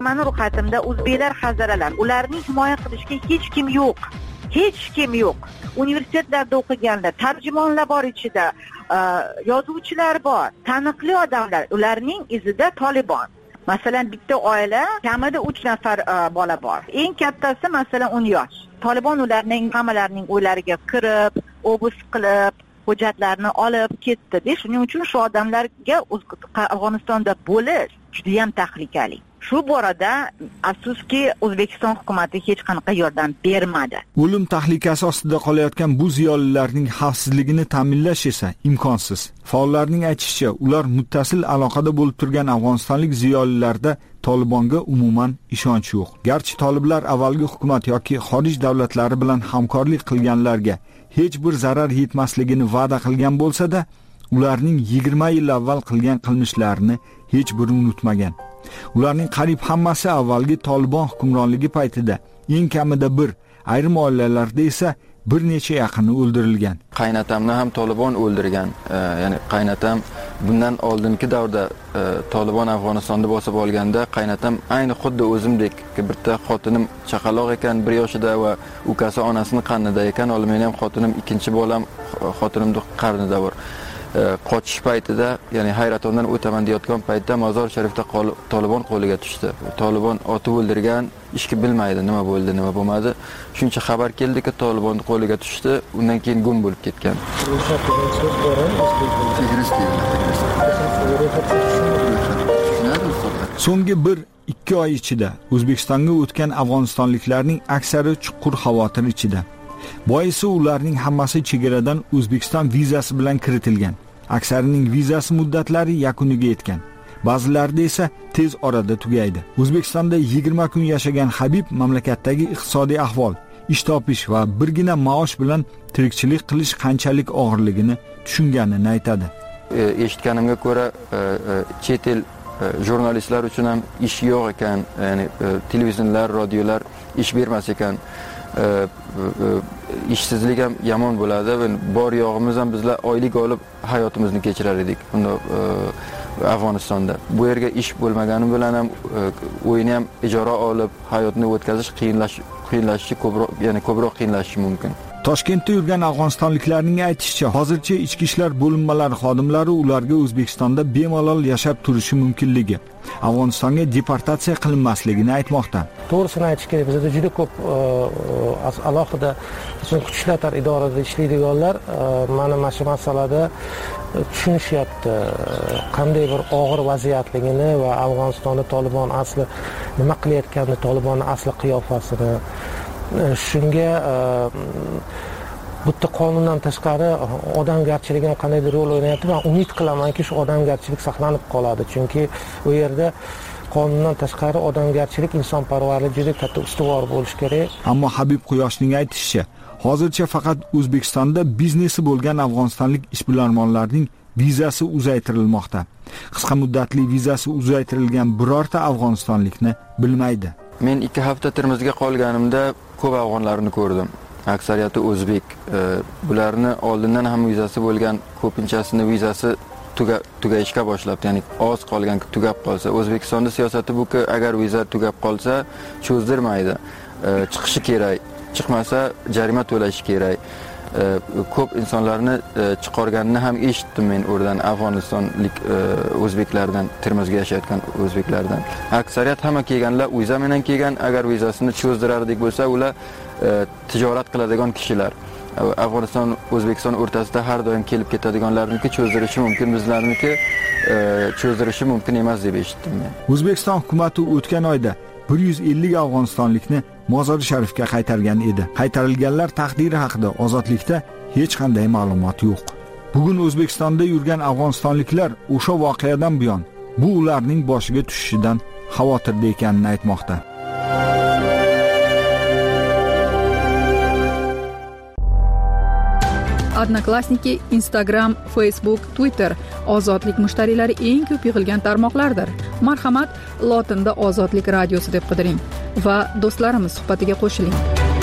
Mani ro'yxatimda o'zbeklar, hazaralar, ularning himoya qilishga hech kim yo'q. Hech kim yo'q. Universitetlarda o'qiganlar, tarjimonlar bor ichida, yozuvchilar bor, taniqli odamlar, ularning izida Tolibon. Masalan, bitta oila kamida 3 nafar bola bor. Eng kattasi masalan 10 yosh. Tolibon ularning hammalarining uylariga kirib, obus qilib, hujjatlarni olib ketdi. Shuning uchun shu odamlarga Afg'onistonda bo'lish juda ham tahlikali. Shu borada afsuski O'zbekiston hukumatı hech qanaqa yordam bermadi. O'lim tahlikasi ostida qolayotgan bu ziyolilarning xavfsizligini ta'minlash esa imkonsiz. Faollarning aytishicha, ular muttasil aloqada bo'lib turgan afg'onistonlik ziyolilarda Tolibonga umuman ishonch yo'q. Garchi toliblar avvalgi hukumat yoki xorij davlatlari bilan hamkorlik qilganlarga hech bir zarar yetmasligini va'da qilgan bo'lsa-da, ularning 20 yil avval qilgan qilmishlarini hech biri unutmagan. Ularning qariyb hammasi avvalgi Tolibon hukmronligi paytida eng kamida bir, ayrim oilalarda esa bir necha yaqini o'ldirilgan. Qaynatamni ham Tolibon o'ldirgan. Ya'ni qaynatam bundan oldingi davrda Tolibon Afg'onistonda bosib olganda qaynatam ayni xuddi o'zimdek bitta xotinim chaqaloq ekan, 1 yoshida va ukasi onasini qanida ekan, men ham xotinim ikkinchi bolam xotinimning qarnida bor. Qochish paytida, ya'ni Hayratondan o'taman deyotgan paytda Mozor Sharifda Tolibon qo'liga tushdi. Tolibon otib o'ldirgan, hech kim bilmaydi nima bo'ldi, nima bo'lmadi. Shuncha xabar keldiki, Tolibon qo'liga tushdi, undan keyin gum bo'lib ketgan. So'nggi 1-2 oy ichida O'zbekistonga o'tgan afg'onistonliklarning aksari chuqur xavotir ichida. Boisi ularning hammasi chegaradan O'zbekiston vizasi bilan kiritilgan. Aksarining vizasi muddatlari yakuniga yetgan. Ba'zilarida esa tez orada tugaydi. O'zbekistonda 20 kun yashagan Habib mamlakatdagi iqtisodiy ahvol, ish topish va birgina maosh bilan tirikchilik qilish qanchalik og'irligini tushunganini aytadi. Eshitganimga ko'ra, chet el jurnalistlar uchun ham ish yo'q ekan, ya'ni televizorlar, radiolar ish bermas ekan. Ishsizlik ham yomon bo'ladi va bor yo'g'imiz ham bizlar oylik olib hayotimizni kechirar edik. Unda Afg'onistonda bu yerga ish bo'lmagani bilan ham o'yini ham ijara olib hayotni o'tkazish qiyinlashishi ko'proq qiyinlashishi mumkin. Toshkentda yurgan afg'onistonliklarning aytishicha, hozircha ichki ishlar bo'linmalari xodimlari ularga O'zbekistonda bemalol yashab turishi mumkinligi, Afg'onistonga deportatsiya qilinmasligini aytmoqda. To'g'risini aytish kerak, bizda juda ko'p alohida kuch ishlar idorada ishlaydiganlar mana shu masalada tushunishyapti, qanday bir og'ir vaziyatligini va Afg'onistonda Tolibon asli nima qilayotganini, Tolibonning asli qiyofasini. Shunga bitta qonundan tashqari odamgarchilik ham qandaydir rol o'ynayapti. Men umid qilamanki, shu odamgarchilik saqlanib qoladi, chunki u yerda qonundan tashqari odamgarchilik, insonparvarlik juda katta ustuvor bo'lishi kerak. Ammo Habib Quyoshning aytishicha, hozircha faqat O'zbekistonda biznesi bo'lgan afg'onistonlik ishbilarmonlarning vizasi uzaytirilmoqda. Qisqa muddatli vizasi uzaytirilgan birorta afg'onistonlikni bilmaydi. Men 2 hafta Termizga qolganimda ko'p afg'onlarni ko'rdim. Aksariyati o'zbek. Bularni oldindan ham vizasi bo'lgan, ko'pinchasini vizasi tugayishga boshlabdi. Ya'ni oz qolgan, tugab qolsa, O'zbekistonda siyosati buki, agar viza tugab qolsa, cho'zdirmaydi. Chiqishi kerak. Chiqmasa jarima to'lashi kerak. Ko'p insonlarni chiqarganini ham eshitdim men o'rdan Afg'onistonlik o'zbeklardan, Termizga yashayotgan o'zbeklardan. Aksariyat hamma kelganlar viza bilan kelgan, agar vizasini cho'zdirardik bo'lsa, ular tijorat qiladigan kishilar. Afg'oniston O'zbekiston o'rtasida har doim kelib ketadiganlarniki cho'zdirishi mumkin, bizlarniki cho'zdirishi mumkin emas deb eshitdim men. O'zbekiston hukumatı o'tgan oyda 150 afg'onistonlikni Mozor Sharifga qaytargan edi. Qaytarilganlar taqdiri haqida ozodlikda hech qanday ma'lumot yo'q. Bugun O'zbekistonda yurgan afg'onistonliklar o'sha voqeadan buyon bu ularning boshiga tushishidan xavotirda ekanini aytmoqda. Odnoklassniki, Instagram, Facebook, Twitter ozodlik mushtariylari eng ko'p yig'ilgan tarmoqlardir. Marhamat, lotinda Ozodlik radiosi deb qidiring va do'stlarimiz suhbatiga qo'shiling.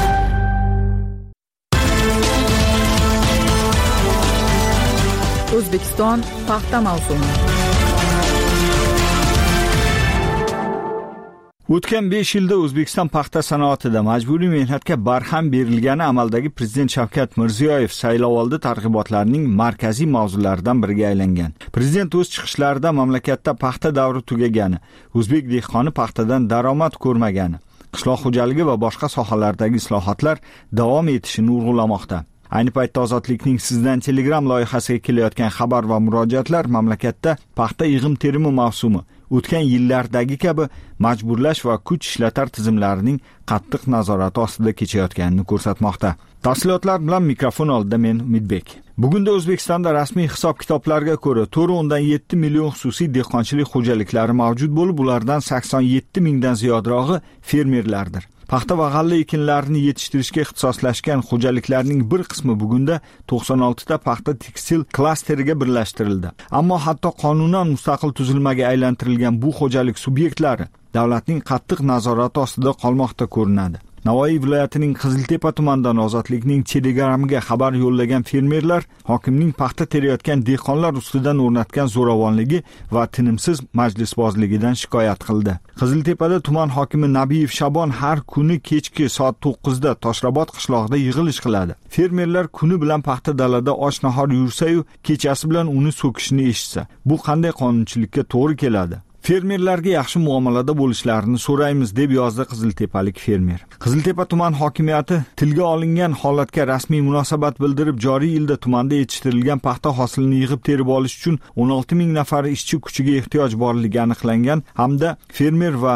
O'zbekiston paxta mavsumi. O'tgan 5 yilda O'zbekiston paxta sanoatida majburiy mehnatga barham berilgani amaldagi Prezident Shavkat Mirziyoyev saylovoldi targ'ibotlarining markaziy mavzularidan biriga aylangan. Prezident o'z chiqishlarida mamlakatda paxta davri tugagani, o'zbek dehqoni paxtadan daromad ko'rmagani, qishloq xo'jaligi va boshqa sohalardagi islohotlar davom etishini urg'ulamoqda. Ayni paytda Ozodlikning Sizdan Telegram loyihasiga kelayotgan xabar va murojaatlar mamlakatda paxta yig'im-terimi mavsumi o'tgan yillardagi kabi majburlash va kuch ishlatar tizimlarining qattiq nazorati ostida kechayotganini ko'rsatmoqda. Tafsilotlar bilan mikrofon oldida men Umidbek. Bugunda O'zbekistonda rasmiy hisob-kitoblarga ko'ra 4.7 million xususiy dehqonchilik xo'jaliklari mavjud bo'lib, ulardan 87 mingdan ziyodrog'i fermerlardir. Paxta va g'alla ekinlarini yetishtirishga ixtisoslashgan xo'jaliklarning bir qismi bugunda 96 ta paxta tekstil klasteriga birlashtirildi. Ammo hatto qonunan mustaqil tuzilmaga aylantirilgan bu xo'jalik subyektlari davlatning qattiq nazorati ostida qolmoqda ko'rinadi. Navoiy viloyatining Qiziltepa tumanidan Ozodlikning Telegramiga xabar yo'llagan fermerlar hokimning paxta terayotgan dehqonlar ustidan o'rnatgan zo'ravonligi va tinimsiz majlisbozligidan shikoyat qildi. Qiziltepada tuman hokimi Nabiyev Shabon har kuni kechki soat 9 da Toshrobod qishlog'ida yig'ilish qiladi. Fermerlar kuni bilan paxta dalada och-nahor yursa-yu, kechasi bilan uni so'kishni eshitsa, bu qanday qonunchilikka to'g'ri keladi? Fermerlarga yaxshi muomalada bo'lishlarini so'raymiz, deb yozdi Qiziltepalik fermer. Qiziltepa tuman hokimiyati tilga olingan holatga rasmiy munosabat bildirib, joriy yilda tumanda yetishtirilgan paxta hosilini yig'ib terib olish uchun 16 ming nafar ishchi kuchiga ehtiyoj borligi aniqlangan hamda fermer va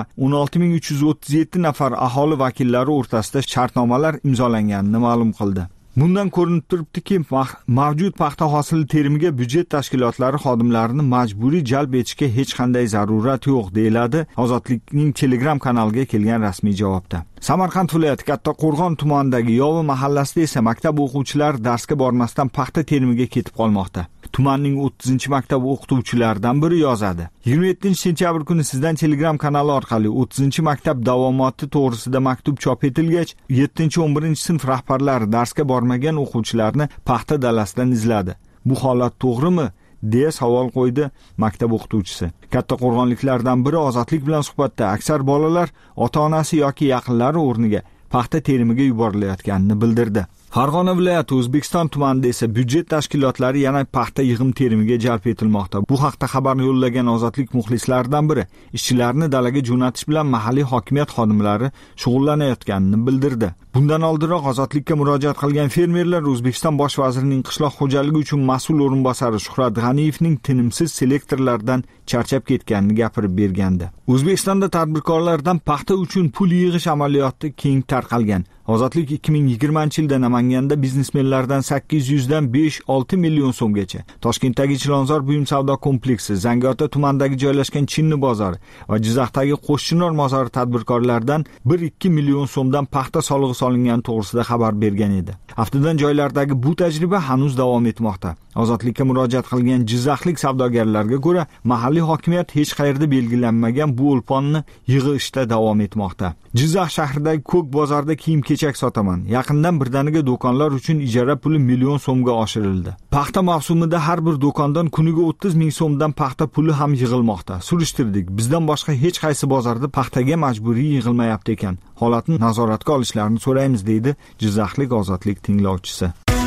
16337 nafar aholi vakillari o'rtasida shartnomalar imzolanganini ma'lum qildi. Bundan ko'rinib turibdiki, mavjud paxta hosili terimiga byudjet tashkilotlari xodimlarini majburiy jalb etishga hech qanday zarurat yo'q, deyiladi Ozodlikning Telegram kanaliga kelgan rasmiy javobda. Samarqand viloyati Kattaqo'rg'on tumanidagi Yovi mahallasida esa maktab o'quvchilari darsga bormasdan paxta terimiga ketib qolmoqda. Tumanning 30-maktab o'qituvchilaridan biri yozadi. 27-sentyabr kuni Sizdan Telegram kanali orqali 30-maktab davomoti to'g'risida maktub chop etilgach, 7-11-sinf rahbarlari darsga bormagan o'quvchilarni paxta dalasidan izladi. Bu holat to'g'rimi? deya savol qo'ydi maktab o'qituvchisi. Kattaqo'rg'onliklardan biri Ozodlik bilan suhbatda aksar bolalar ota-onasi yoki yaqinlari o'rniga paxta terimiga yuborilayotganini bildirdi. Farg'ona viloyati O'zbekiston tumanida esa byudjet tashkilotlari yana paxta yig'im terimiga jalb etilmoqda. Bu haqda xabar yo'llagan Ozodlik muxlislaridan biri ishchilarni dalaga jo'natish bilan mahalliy hokimiyat xodimlari shug'ullanayotganini bildirdi. Bundan oldinroq Ozodlikka murojaat qilgan fermerlar O'zbekiston bosh vazirining qishloq xo'jaligi uchun mas'ul o'rinbosari Shuhrat G'aniyevning tinimsiz selektorlardan charchab ketganini gapirib bergandi. O'zbekistonda tadbirkorlardan paxta uchun pul yig'ish amaliyoti keng tarqalgan. Ozodlik 2020-yilda Namanganda biznesmenlardan 800 dan 5-6 million so'mgacha, Toshkentdagi Chilonzor buyum savdo kompleksi, Zangiota tumanidagi joylashgan Chinni bozori va Jizzaxdagi Qo'shchinor mozori tadbirkorlardan 1-2 million so'mdan paxta solig'i solingani to'g'risida xabar bergan edi. Aftidan joylardagi bu tajriba hanuz davom etmoqda. Ozodlikka murojaat qilgan jizzaxlik savdogarlarga ko'ra, mahalliy hokimiyat hech qayerda belgilanmagan bu o'lponni yig'ishda davom etmoqda. Jizzax shahridagi Ko'k bozorda kiyim-kechak sotaman. Yaqindan birdaniga do'konlar uchun ijara puli million so'mga oshirildi. Paxta mavsumida har bir do'kondan kuniga 30 ming so'mdan paxta puli ham yig'ilmoqda. Surishtirdik. Bizdan boshqa hech qaysi bozorda paxtaga majburiy yig'ilmayapti ekan. Holatni nazoratga olishlarini so'raymiz, deydi Jizzaxlik Ozodlik tinglovchisi.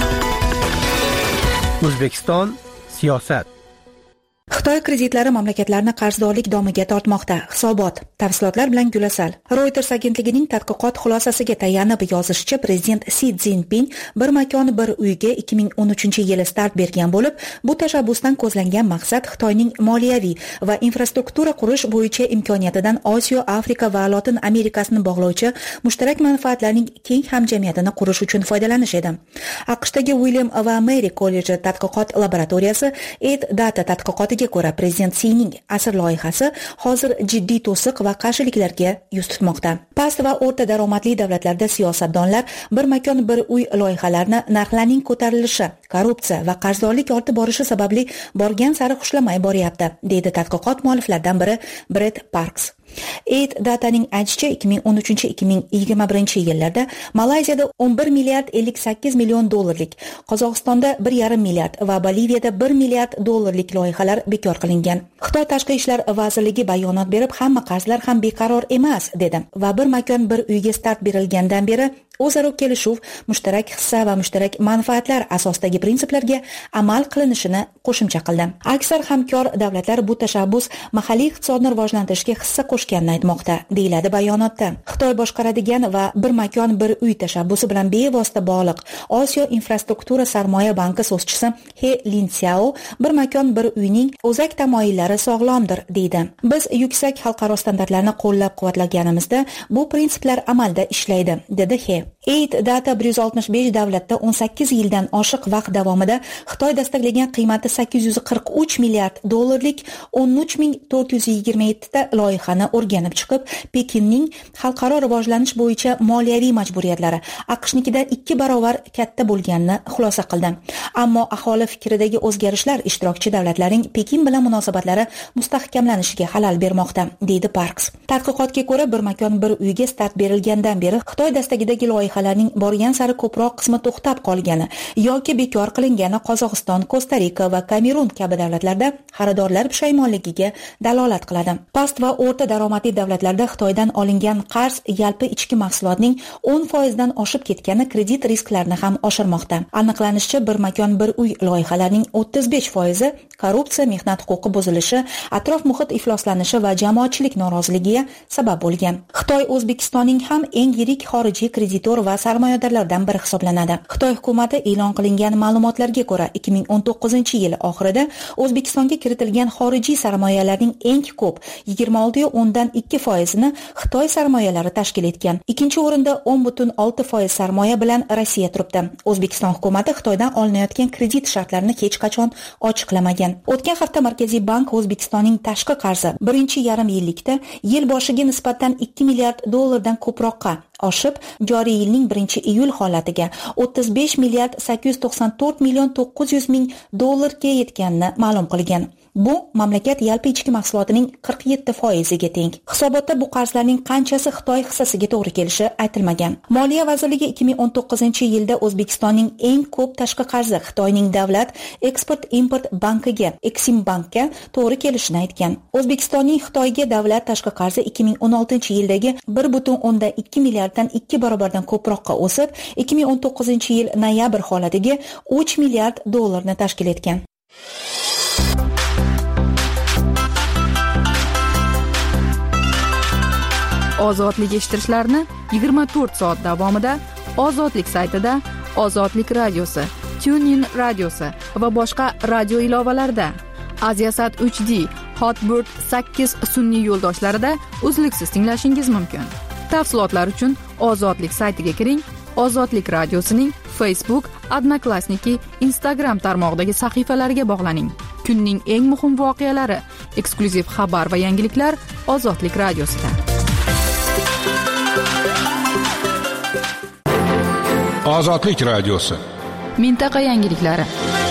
O'zbekiston siyosat. Xitoy kreditlari mamlakatlarni qarzdorlik domiga tortmoqda. Hisobot. Tafsilotlar bilan Gulasal. Reuters agentligining tadqiqot xulosasiga tayanib yozishicha, prezident Si Szinpin bir makon bir uyga 2013-yili start bergan bo'lib, bu tashabbusdan ko'zlangan maqsad Xitoyning moliyaviy va infrastruktura qurish bo'yicha imkoniyatidan Osiyo, Afrika va Lotin Amerikasini bog'lovchi mushtarak manfaatlarning keng hamjamiyatini qurish uchun foydalanish edi. AQShdagi William va Mary kolleji tadqiqot laboratoriyasi Data tadqiqoti ko'ra prezident Sining asr loyihasi hozir jiddiy to'siq va qarshiliklarga yuz tutmoqda. Past va o'rta daromadli davlatlarda siyosatdonlar bir makon bir uy loyihalarini narxlarning ko'tarilishi, korrupsiya va qarzdorlik ortib borishi sababli borgan sari xushlamay boryapti, deydi tadqiqot mualliflaridan biri Brett Parks. Aid Dataning aytishicha 2013-2021 yillarda Malayziyada 11 milliard 58 million dollarlik, Qozog'istonda 1,5 milliard va Boliviyada 1 milliard dollarlik loyihalar bekor qilingan. Xitoy Tashqi ishlar vazirligi bayonot berib, hamma qarzlar ham beqaror emas dedi va bir makon bir uyga start berilgandan beri o'zaro kelishuv, mushtarak hissa va mushtarak manfaatlar asosidagi prinsiplarga amal qilinishini qo'shimcha qildi. Aksar hamkor davlatlar bu tashabbus mahalliy iqtisodni rivojlantirishga hissa qo'shganini aytmoqda, deyiladi bayonotda. Xitoy boshqaradigan va bir makon bir uy tashabbusi bilan bevosita bog'liq Osiyo infrastruktura sarmoya banki so'zchisi He Linxiao bir makon bir uyning o'zak tamoyillari sog'lomdir deydi. Biz yuksak xalqaro standartlarni qo'llab-quvvatlaganimizda bu prinsiplar amalda ishlaydi, dedi He. Aid Data 165 davlatda 18 yildan oshiq vaqt davomida Xitoy dastaqlagan qiymati 843 milliard dollarlik 13427 ta loyihani o'rganib chiqib, Pekinning xalqaro rivojlanish bo'yicha moliyaviy majburiyatlari AQShnikidan 2 barobar katta bo'lganini xulosa qildi. Ammo aholi fikridagi o'zgarishlar ishtirokchi davlatlarning Pekin bilan munosabatlari mustahkamlanishiga xalal bermoqda, deydi Parks. Tadqiqotga ko'ra, bir makon bir uyga start berilgandan beri Xitoy dastagidagi loyihalarning borgan sari ko'proq qismi to'xtab qolgani yoki bekor qilingani Qozog'iston, Kosta-Rika va Kamerun kabi davlatlarda xaridorlar pushaymonligiga dalolat qiladi. Past va o'rta daromadli davlatlarda Xitoydan olingan qarz yalpi ichki mahsulotning 10% dan oshib ketgani kredit risklarini ham oshirmoqda. Aniqlanishicha, bir makon bir uy loyihalarining 35% korrupsiya, mehnat huquqi buzilishi, atrof muhit ifloslanishi va jamoatchilik noroziligiga sabab bo'lgan. Xitoy O'zbekistonning ham eng yirik xorijiy kreditor va sarmoyadorlardan biri hisoblanadi. Xitoy hukumati e'lon qilingan ma'lumotlarga ko'ra 2019-yil oxirida O'zbekistonga kiritilgan xorijiy sarmoyalarning eng ko'p 26.2%ni Xitoy sarmoyalari tashkil etgan. Ikkinchi o'rinda 10.6% sarmoya bilan Rossiya turibdi. O'zbekiston hukumati Xitoydan olinayotgan kredit shartlarini hech qachon ochiqlamagan. O'tgan hafta Markaziy bank O'zbekistonning tashqi qarzi birinchi yarim yillikda yil boshiga nisbatan 2 milliard dollardan ko'proqqa oshib, joriy yilning 1-iyul holatiga 35 milliard 894 million 900 ming dollarga yetganini ma'lum qilgan. Bu mamlakat yalpi ichki mahsulotining 47%ga teng. Hisobotda bu qarzlarning qanchasi Xitoy hissasiga to'g'ri kelishi aytilmagan. Moliya vazirligi 2019-yilda O'zbekistonning eng ko'p tashqi qarzi Xitoyning davlat eksport-import bankiga, Eksimbankka to'g'ri kelishini aytgan. O'zbekistonning Xitoyga davlat tashqi qarzi 2016-yildagi 1.2 milliarddan 2 barobardan ko'proqqa o'sib, 2019-yil noyabr holatiga 3 milliard dollarni tashkil etgan. Ozodlik eshittirishlarni 24 soat davomida Ozodlik saytida, Ozodlik radiosi, TuneIn radiosi va boshqa radio ilovalarida, Aziasat 3D, Hotbird 8 sun'iy yo'ldoshlarida uzluksiz tinglashingiz mumkin. Tafsilotlar uchun Ozodlik saytiga kiring. Ozodlik radiosining Facebook, Odnoklassniki, Instagram tarmog'idagi sahifalariga bog'laning. Kunning eng muhim voqealari, eksklyuziv xabar va yangiliklar Ozodlik radiosida. Ozodlik radiosi. Mintaqa yangiliklari.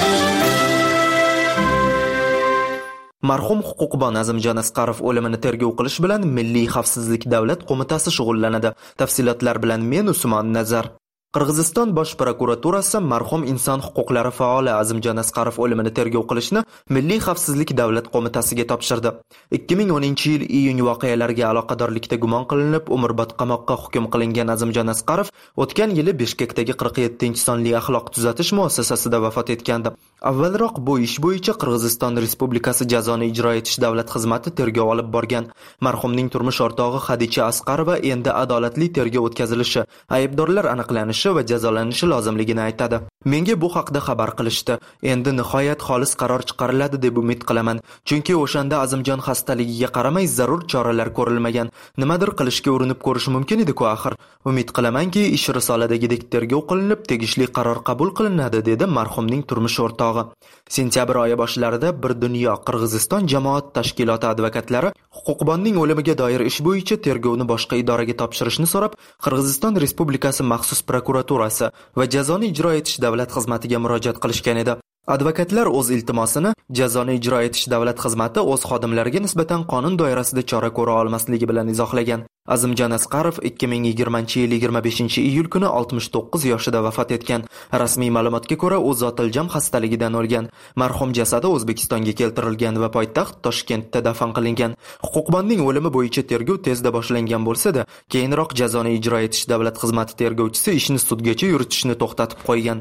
Marhum huquqbon Azimjon Asqarov o'limini tergov qilish bilan Milliy xavfsizlik davlat qo'mitasi shug'ullanadi. Tafsilotlar bilan men Usmon Nazar. Qirg'iziston bosh prokuraturasi marhum inson huquqlari faoli Azimjon Asqarov o'limini tergov qilishni Milliy xavfsizlik davlat qo'mitasiga topshirdi. 2010-yil iyun voqealariga aloqadorlikda gumon qilinib, umrbod qamoqqa hukm qilingan Azimjon Asqarov o'tgan yili Bishkekdagi 47-sonli axloq tuzatish muassasasida vafot etgandi. Avvalroq bu ish bo'yicha Qirg'iziston Respublikasi jazoni ijro etish davlat xizmati tergov olib borgan. Marhumning turmush o'rtog'i Xadicha Asqarova endi adolatli tergov o'tkazilishi, aybdorlar aniqlanishi va jazolanishi lozimligini aytadi. Menga bu haqda xabar qilishdi. Endi nihoyat xolis qaror chiqariladi deb umid qilaman. Chunki o'shanda Azimjon xastaligiga qaramay zarur choralar ko'rilmagan. Nimadir qilishga urinib ko'rish mumkin edi-ku axir. Umid qilamanki, ish risoladagidek tergov qilinib, tegishli qaror qabul qilinadi, dedi marhumning turmush o'rtog'i. Sentyabr oyi boshlarida Bir dunyo Qirg'iziston jamoat tashkiloti advokatlari huquqbonning o'limiga doir ish bo'yicha tergovni boshqa idoraga topshirishni so'rab, Qirg'iziston Respublikasi maxsus prokuraturasi va jazoni ijro etish davlat xizmatiga murojaat qilishgan edi. Advokatlar o'z iltimosini jazoni ijro etish davlat xizmati o'z xodimlariga nisbatan qonun doirasida chora ko'ra olmasligi bilan izohlagan. Azimjon Asqarov 2020-yil 25-iyul kuni 69 yoshida vafot etgan. Rasmiy ma'lumotga ko'ra, u zotiljam xastaligidan o'lgan. Marhum jasadi O'zbekistonga keltirilgan va poytaxt Toshkentda dafn qilingan. Huquqbonning o'limi bo'yicha tergov tezda boshlangan bo'lsa-da, keyinroq jazoni ijro etish davlat xizmati tergovchisi ishni sudgacha yuritishni to'xtatib qo'ygan.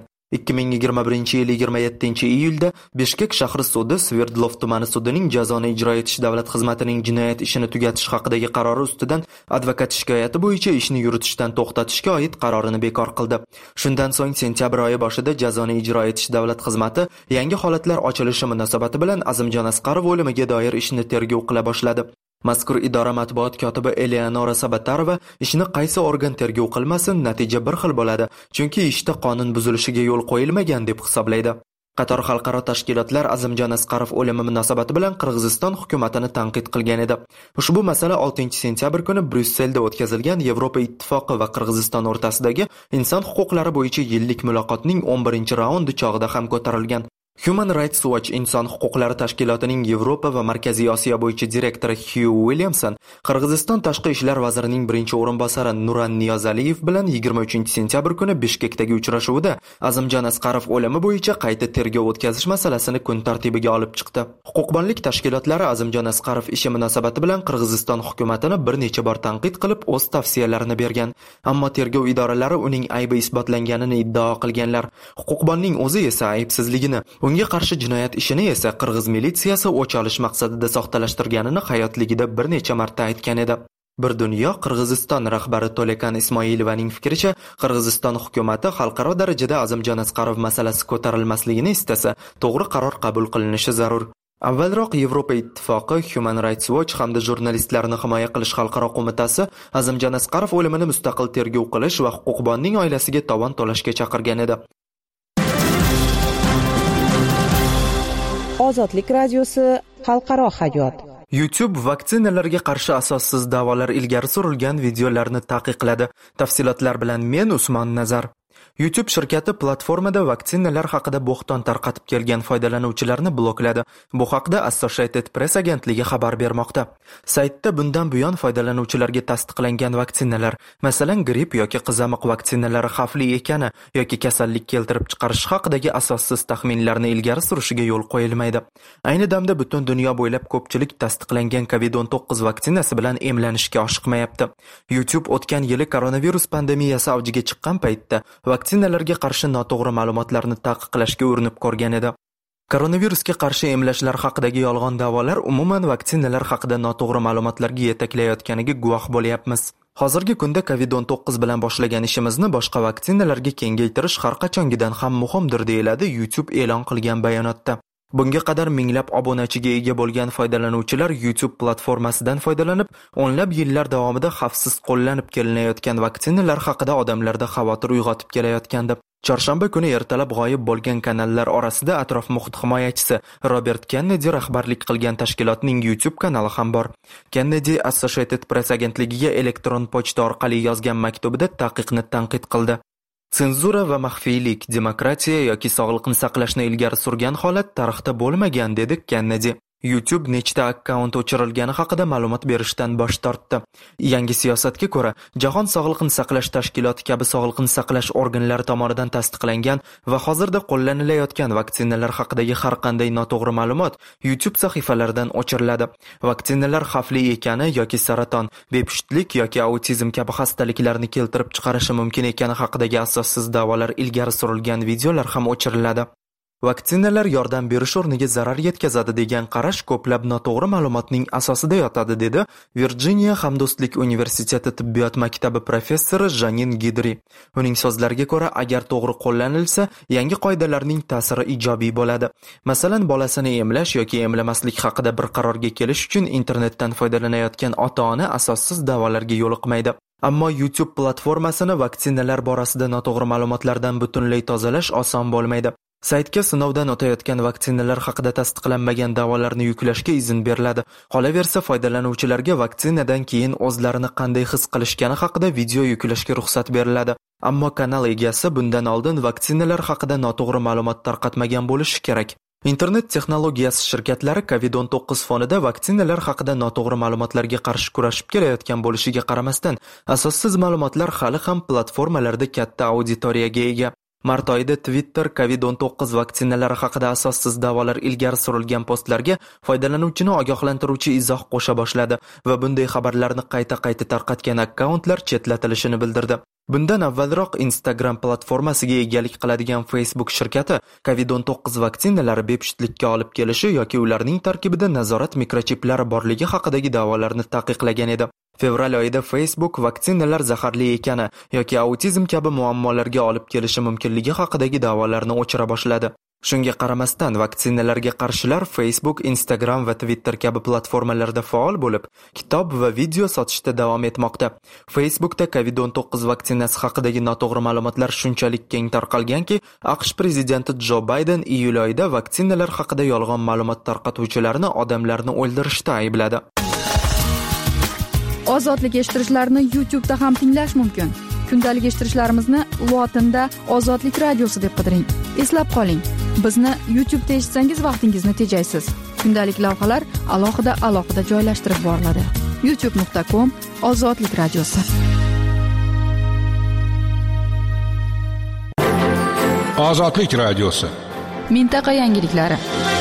2021-yil 27-iyulda Bishkek shahri sudi Sverdlov tumani sudining jazoni ijro etish davlat xizmatining jinoyat ishini tugatish haqidagi qarori ustidan advokat shikoyati bo'yicha ishni yuritishdan to'xtatishga oid qarorini bekor qildi. Shundan so'ng sentyabr oyi boshida jazoni ijro etish davlat xizmati yangi holatlar ochilishi munosabati bilan Azimjon Asqarov o'limiga doir ishni tergov qila boshladi. Mazkur idora matbuot kotibi Eleonora Sabatarova ishni qaysi organ tergov qilmasin, natija bir xil bo'ladi, chunki ishda qonun buzilishiga yo'l qo'yilmagan deb hisoblaydi. Qator xalqaro tashkilotlar Azimjon Asqarov o'limi munosabati bilan Qirg'iziston hukumatini tanqid qilgan edi. Ushbu masala 6-sentyabr kuni Bryusselda o'tkazilgan Yevropa Ittifoqi va Qirg'iziston o'rtasidagi inson huquqlari bo'yicha yillik muloqotning 11-raundi chog'ida ham ko'tarilgan. Human Rights Watch inson huquqlari tashkilotining Yevropa va Markaziy Osiyo bo'yicha direktori Hugh Williamson Qirg'iziston tashqi ishlar vazirining birinchi o'rinbosari Nuran Niyozaliyev bilan 23-sentyabr kuni Bishkekdagi uchrashuvda Azimjon Asqarov o'limi bo'yicha qayta tergov o'tkazish masalasini kun tartibiga olib chiqdi. Huquqbonlik tashkilotlari Azimjon Asqarov ishi munosabati bilan Qirg'iziston hukumatini bir necha bor tanqid qilib o'z tavsiyalarini bergan, ammo tergov idoralari uning aybi isbotlanganini iddao qilganlar. Huquqbonning o'zi esa aybsizligini, unga qarshi jinoyat ishini esa Qirg'iz militsiyasi o'ch olish maqsadida soxtalashtirganini hayotligida bir necha marta aytgan edi. Bir dunyo Qirg'iziston rahbari To'lekan Ismoilovaning fikricha, Qirg'iziston hukumatı xalqaro darajada Azimjon Asqarov masalasi ko'tarilmasligini istasa, to'g'ri qaror qabul qilinishi zarur. Avvalroq Yevropa Ittifoqi, Human Rights Watch hamda jurnalistlarni himoya qilish xalqaro qo'mitasi Azimjon Asqarov o'limini mustaqil tergov qilish va huquqbonning oilasiga tovon to'lashga chaqirgan edi. Ozodlik radiosi xalqaro hayot. YouTube vaksinalarga qarshi asossiz da'volar ilgari surilgan videolarni taqiqladi. Tafsilotlar bilan men Usmon Nazar. YouTube shirkati platformada vaksinalar haqida bo'xton tarqatib kelgan foydalanuvchilarni blokladi. Bu haqda Associated Press agentligi xabar bermoqda. Saytda bundan buyon foydalanuvchilarga tasdiqlangan vaksinalar, masalan, gripp yoki qizamiq vaksinalari xavfli ekani yoki kasallik keltirib chiqarish haqidagi asossiz taxminlarni ilgari surishiga yo'l qo'yilmaydi. Ayni damda butun dunyo bo'ylab ko'pchilik tasdiqlangan COVID-19 vaksinasi bilan emlanishga oshiqmayapti. YouTube o'tgan yili koronavirus pandemiyasi avjiga chiqqan paytda vaksinalarga qarshi noto'g'ri ma'lumotlarni taqiqlashga urinib ko'rgan edi. Koronavirusga qarshi emlashlar haqidagi yolg'on da'volar umuman vaksinalar haqida noto'g'ri ma'lumotlarga yetaklayotganiga guvoh bo'lyapmiz. Hozirgi kunda COVID-19 bilan boshlagan ishimizni boshqa vaksinalarga kengaytirish har qachongidan ham muhimdir, deyiladi YouTube e'lon qilgan bayonotda. Bunga qadar minglab obunachiga ega bo'lgan foydalanuvchilar YouTube platformasidan foydalanib, o'nlab yillar davomida xavfsiz qo'llanib kelinayotgan vaksinalar haqida odamlarda xavotir uyg'otib kelayotgandi. Chorshanba kuni ertalab g'oyib bo'lgan kanallar orasida atrof muhit himoyachisi Robert Kennedy rahbarlik qilgan tashkilotning YouTube kanali ham bor. Kennedy Associated Press agentligiga elektron pochta orqali yozgan maktubida taqiqni tanqid qildi. Senzura va maxfiylik, demokratiya yoki sog'liqni saqlashni ilgari surgan holat tarixda bo'lmagan, dedi Kennedy. YouTube nechta akkaunt o'chirilgani haqida ma'lumot berishdan bosh tortdi. Yangi siyosatga ko'ra, Jahon sog'liqni saqlash tashkiloti kabi sog'liqni saqlash organlari tomonidan tasdiqlangan va hozirda qo'llanilayotgan vaksinalar haqidagi har qanday noto'g'ri ma'lumot YouTube sahifalaridan o'chiriladi. Vaksinalar xavfli ekani yoki saraton, bepushtlik yoki autizm kabi xastaliklarni keltirib chiqarishi mumkin ekani haqidagi asossiz da'volar ilgari surilgan videolar ham o'chiriladi. Vaksinalar yordam berish o'rniga zarar yetkazadi degan qarash ko'plab noto'g'ri ma'lumotning asosida yotadi, dedi Virjiniya Hamdo'stlik universiteti tibbiyot maktabi professori Janin Gidri. Uning so'zlariga ko'ra, agar to'g'ri qo'llanilsa, yangi qoidalarning ta'siri ijobiy bo'ladi. Masalan, bolasini emlash yoki emlamaslik haqida bir qarorga kelish uchun internetdan foydalanayotgan ota-ona asossiz da'volarga yo'liqmaydi. Ammo YouTube platformasini vaksinalar borasida noto'g'ri ma'lumotlardan butunlay tozalash oson bo'lmaydi. Saytga sinovdan o'tayotgan vaksinalar haqida tasdiqlanmagan da'volarni yuklashga izn beriladi. Qolaversa, foydalanuvchilarga vaksinadan keyin o'zlarini qanday his qilishgani haqida video yuklashga ruxsat beriladi. Ammo kanal egasi bundan oldin vaksinalar haqida noto'g'ri ma'lumot tarqatmagan bo'lishi kerak. Internet texnologiyasi shirkatlari COVID-19 fonida vaksinalar haqida noto'g'ri ma'lumotlarga qarshi kurashib kelayotgan bo'lishiga qaramasdan, asossiz ma'lumotlar hali ham platformalarda katta auditoriyaga ega. Mart oyida Twitter COVID-19 vaksinalari haqida asossiz da'volar ilgari surilgan postlarga foydalanuvchini ogohlantiruvchi izoh qo'sha boshladi va bunday xabarlarni qayta-qayta tarqatgan akkauntlar chetlatilishini bildirdi. Bundan avvalroq Instagram platformasiga egalik qiladigan Facebook shirkati COVID-19 vaksinalari bepushtlikka olib kelishi yoki ularning tarkibida nazorat mikrochiplari borligi haqidagi da'volarni taqiqlagan edi. Fevral oyida Facebook vaksinalar zaharli ekani yoki autizm kabi muammolarga olib kelishi mumkinligi haqidagi da'volarni o'chira boshladi. Shunga qaramasdan vaksinalarga qarshilar Facebook, Instagram va Twitter kabi platformalarda faol bo'lib, kitob va video sotishda davom etmoqda. Facebookda COVID-19 vaksinasi haqidagi noto'g'ri ma'lumotlar shunchalik keng tarqalganki, AQSh prezidenti Jo Bayden iyul oyida vaksinalar haqida yolg'on ma'lumot tarqatuvchilarni odamlarni o'ldirishda aybladi. Ozodlik eshittirishlarni YouTube'da ham tinglash mumkin. Kundalik eshittirishlarimizni lotinda Ozodlik radiosi deb qidiring. Eslab qoling, bizni YouTube'da eshitsangiz vaqtingizni tejaysiz. Kundalik lavhalar alohida joylashtirib boriladi. youtube.com/Ozodlik radiosi. Ozodlik radiosi. Mintaqa yangiliklari.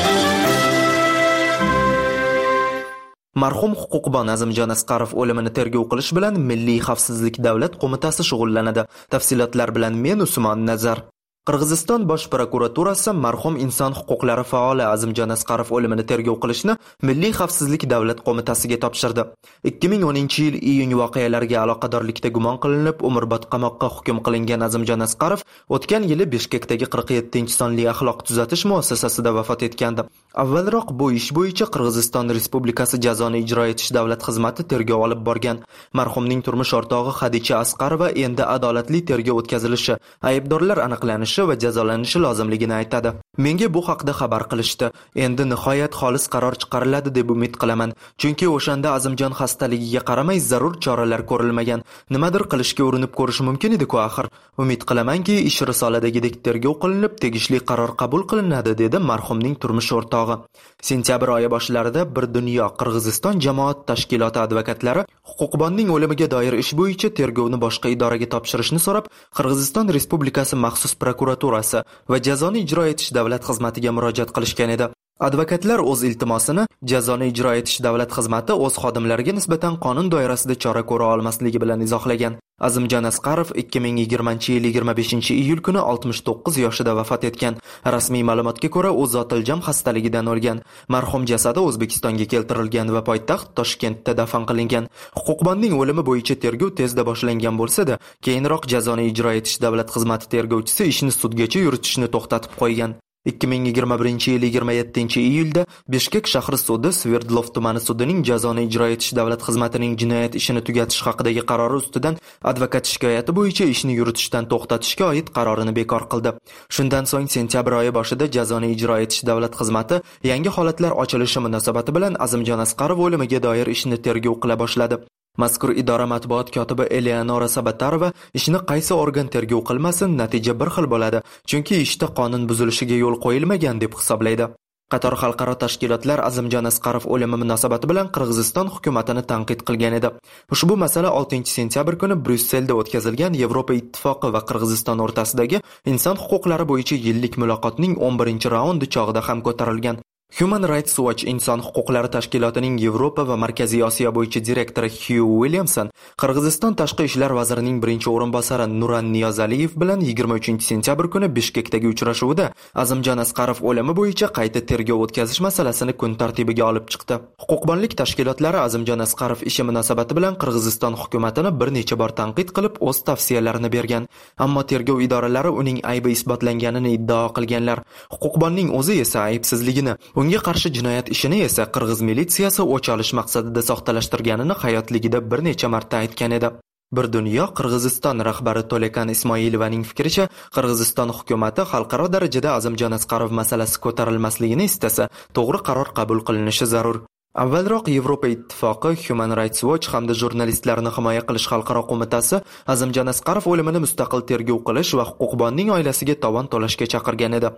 Marhum huquqbon Azimjon Asqarov o'limini tergov qilish bilan Milliy xavfsizlik davlat qo'mitasi shug'ullanadi. Tafsilotlar bilan men Usmon Nazar. Qirg'iziston bosh prokuraturasi marhum inson huquqlari faoli Azimjon Asqarov o'limini tergov qilishni Milliy xavfsizlik davlat qo'mitasiga topshirdi. 2010-yil iyun voqealariga aloqadorlikda gumon qilinib, umrbod qamoqqa hukm qilingan Azimjon Asqarov o'tgan yili Bishkekdagi 47-sonli axloq tuzatish muassasasida vafot etgandi. Avvalroq bu ish bo'yicha Qirg'iziston Respublikasi jazoni ijro etish davlat xizmati tergov olib borgan. Marhumning turmush o'rtog'i Xadicha Asqarova endi adolatli tergov o'tkazilishi, aybdorlar aniqlanishi va jazolanishi lozimligini aytadi. Menga bu haqda xabar qilishdi. Endi nihoyat xolis qaror chiqariladi deb umid qilaman. Chunki o'shanda Azimjon xastaligiga qaramay zarur choralar ko'rilmagan. Nimadir qilishga urinib ko'rish mumkin edi-ku axir. Umid qilamanki, ish risoladagidek tergov qilinib, tegishli qaror qabul qilinadi, dedi marhumning turmush o'rtog'i. Sentyabr oyi boshlarida Bir dunyo Qirg'iziston jamoat tashkiloti advokatlari huquqbonning o'limiga doir ish bo'yicha tergovni boshqa idoraga topshirishni so'rab, Qirg'iziston Respublikasi maxsus prokuraturasi va jazoni ijro etish davlat xizmatiga murojaat qilishgan edi. Advokatlar o'z iltimosini jazoni ijro etish davlat xizmati o'z xodimlariga nisbatan qonun doirasida chora ko'ra olmasligi bilan izohlagan. Azimjon Asqarov 2020-yil 25-iyul kuni 69 yoshida vafot etgan. Rasmiy ma'lumotga ko'ra, u zotiljam xastaligidan o'lgan. Marhum jasadi O'zbekistonga keltirilgan va poytaxt Toshkentda dafn qilingan. Huquqbonning o'limi bo'yicha tergov tezda boshlangan bo'lsa-da, keyinroq jazoni ijro etish davlat xizmati tergovchisi ishni sudgacha yuritishni to'xtatib qo'ygan. 2021-yil 27-iyulda Bishkek shahri sudi Sverdlov tumani sudining jazoni ijro etish davlat xizmatining jinoyat ishini tugatish haqidagi qarori ustidan advokat shikoyati bo'yicha ishni yuritishdan to'xtatishga oid qarorini bekor qildi. Shundan so'ng sentyabr oyi boshida jazoni ijro etish davlat xizmati yangi holatlar ochilishi munosabati bilan Azimjon Asqarov o'limiga doir ishni tergov qila boshladi. Mazkur idora matbuot kotibi Eleonora Sabatarova ishni qaysi organ tergov qilmasin, natija bir xil bo'ladi, chunki ishda qonun buzilishiga yo'l qo'yilmagan deb hisoblaydi. Qator xalqaro tashkilotlar Azimjon Asqarov o'limi munosabati bilan Qirg'iziston hukumatini tanqid qilgan edi. Ushbu masala 6-sentyabr kuni Bryusselda o'tkazilgan Yevropa Ittifoqi va Qirg'iziston o'rtasidagi inson huquqlari bo'yicha yillik muloqotning 11-raundi chog'ida ham ko'tarilgan. Human Rights Watch inson huquqlari tashkilotining Yevropa va Markaziy Osiyo bo'yicha direktori Hugh Williamson Qirg'iziston tashqi ishlar vazirining birinchi o'rinbosari Nuran Niyozaliyev bilan 23-sentyabr kuni Bishkekdagi uchrashuvda Azimjon Asqarov o'limi bo'yicha qayta tergov o'tkazish masalasini kun tartibiga olib chiqdi. Huquqbonlik tashkilotlari Azimjon Asqarov ishi munosabati bilan Qirg'iziston hukumatini bir necha bor tanqid qilib, o'z tavsiyalarini bergan. Ammo tergov idoralari uning aybi isbotlanganini iddao qilganlar. Huquqbonning o'zi esa aybsizligini, unga qarshi jinoyat ishini esa Qirg'iz militsiyasi o'ch olish maqsadida soxtalashtirganini hayotligida bir necha marta aytgan edi. Bir dunyo Qirg'iziston rahbari To'lekan Ismoilovaning fikricha, Qirg'iziston hukumati xalqaro darajada Azimjon Asqarov masalasi ko'tarilmasligini istasa, to'g'ri qaror qabul qilinishi zarur. Avvalroq Yevropa Ittifoqi, Human Rights Watch hamda jurnalistlarni himoya qilish xalqaro qo'mitasi Azimjon Asqarov o'limini mustaqil tergov qilish va huquqbonning oilasiga tovon to'lashga chaqirgan edi.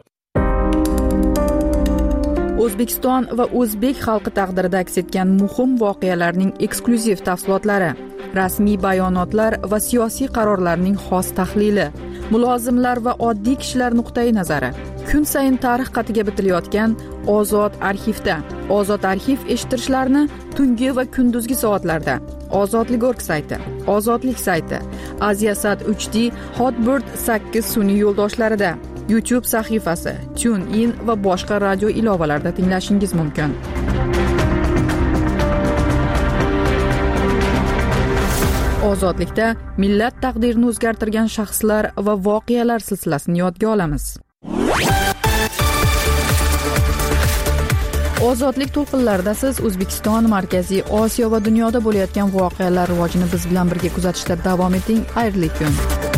O'zbekiston va o'zbek xalqi taqdirida aks etgan muhim voqealarning eksklyuziv tafsilotlari, rasmiy bayonotlar va siyosiy qarorlarning xos tahlili, mulozimlar va oddiy kishilar nuqtai nazari. Kun sayin tarix qatiga bitilayotgan Ozod arxivda. Ozod arxiv eshittirishlarni tungi va kunduzgi soatlarda Ozodlik.org sayti, Ozodlik sayti, Aziasat 3D, Hotbird 8 sun'iy yo'ldoshlarida, YouTube sahifasi, TuneIn va boshqa radio ilovalarida tinglashingiz mumkin. Ozodlikda millat taqdirini o'zgartirgan shaxslar va voqealar silsilasini yodga olamiz. Ozodlik to'lqinlarida siz O'zbekiston, Markaziy Osiyo va dunyoda bo'layotgan voqealar rivojini biz bilan birga kuzatishda davom eting. Xayrli kun.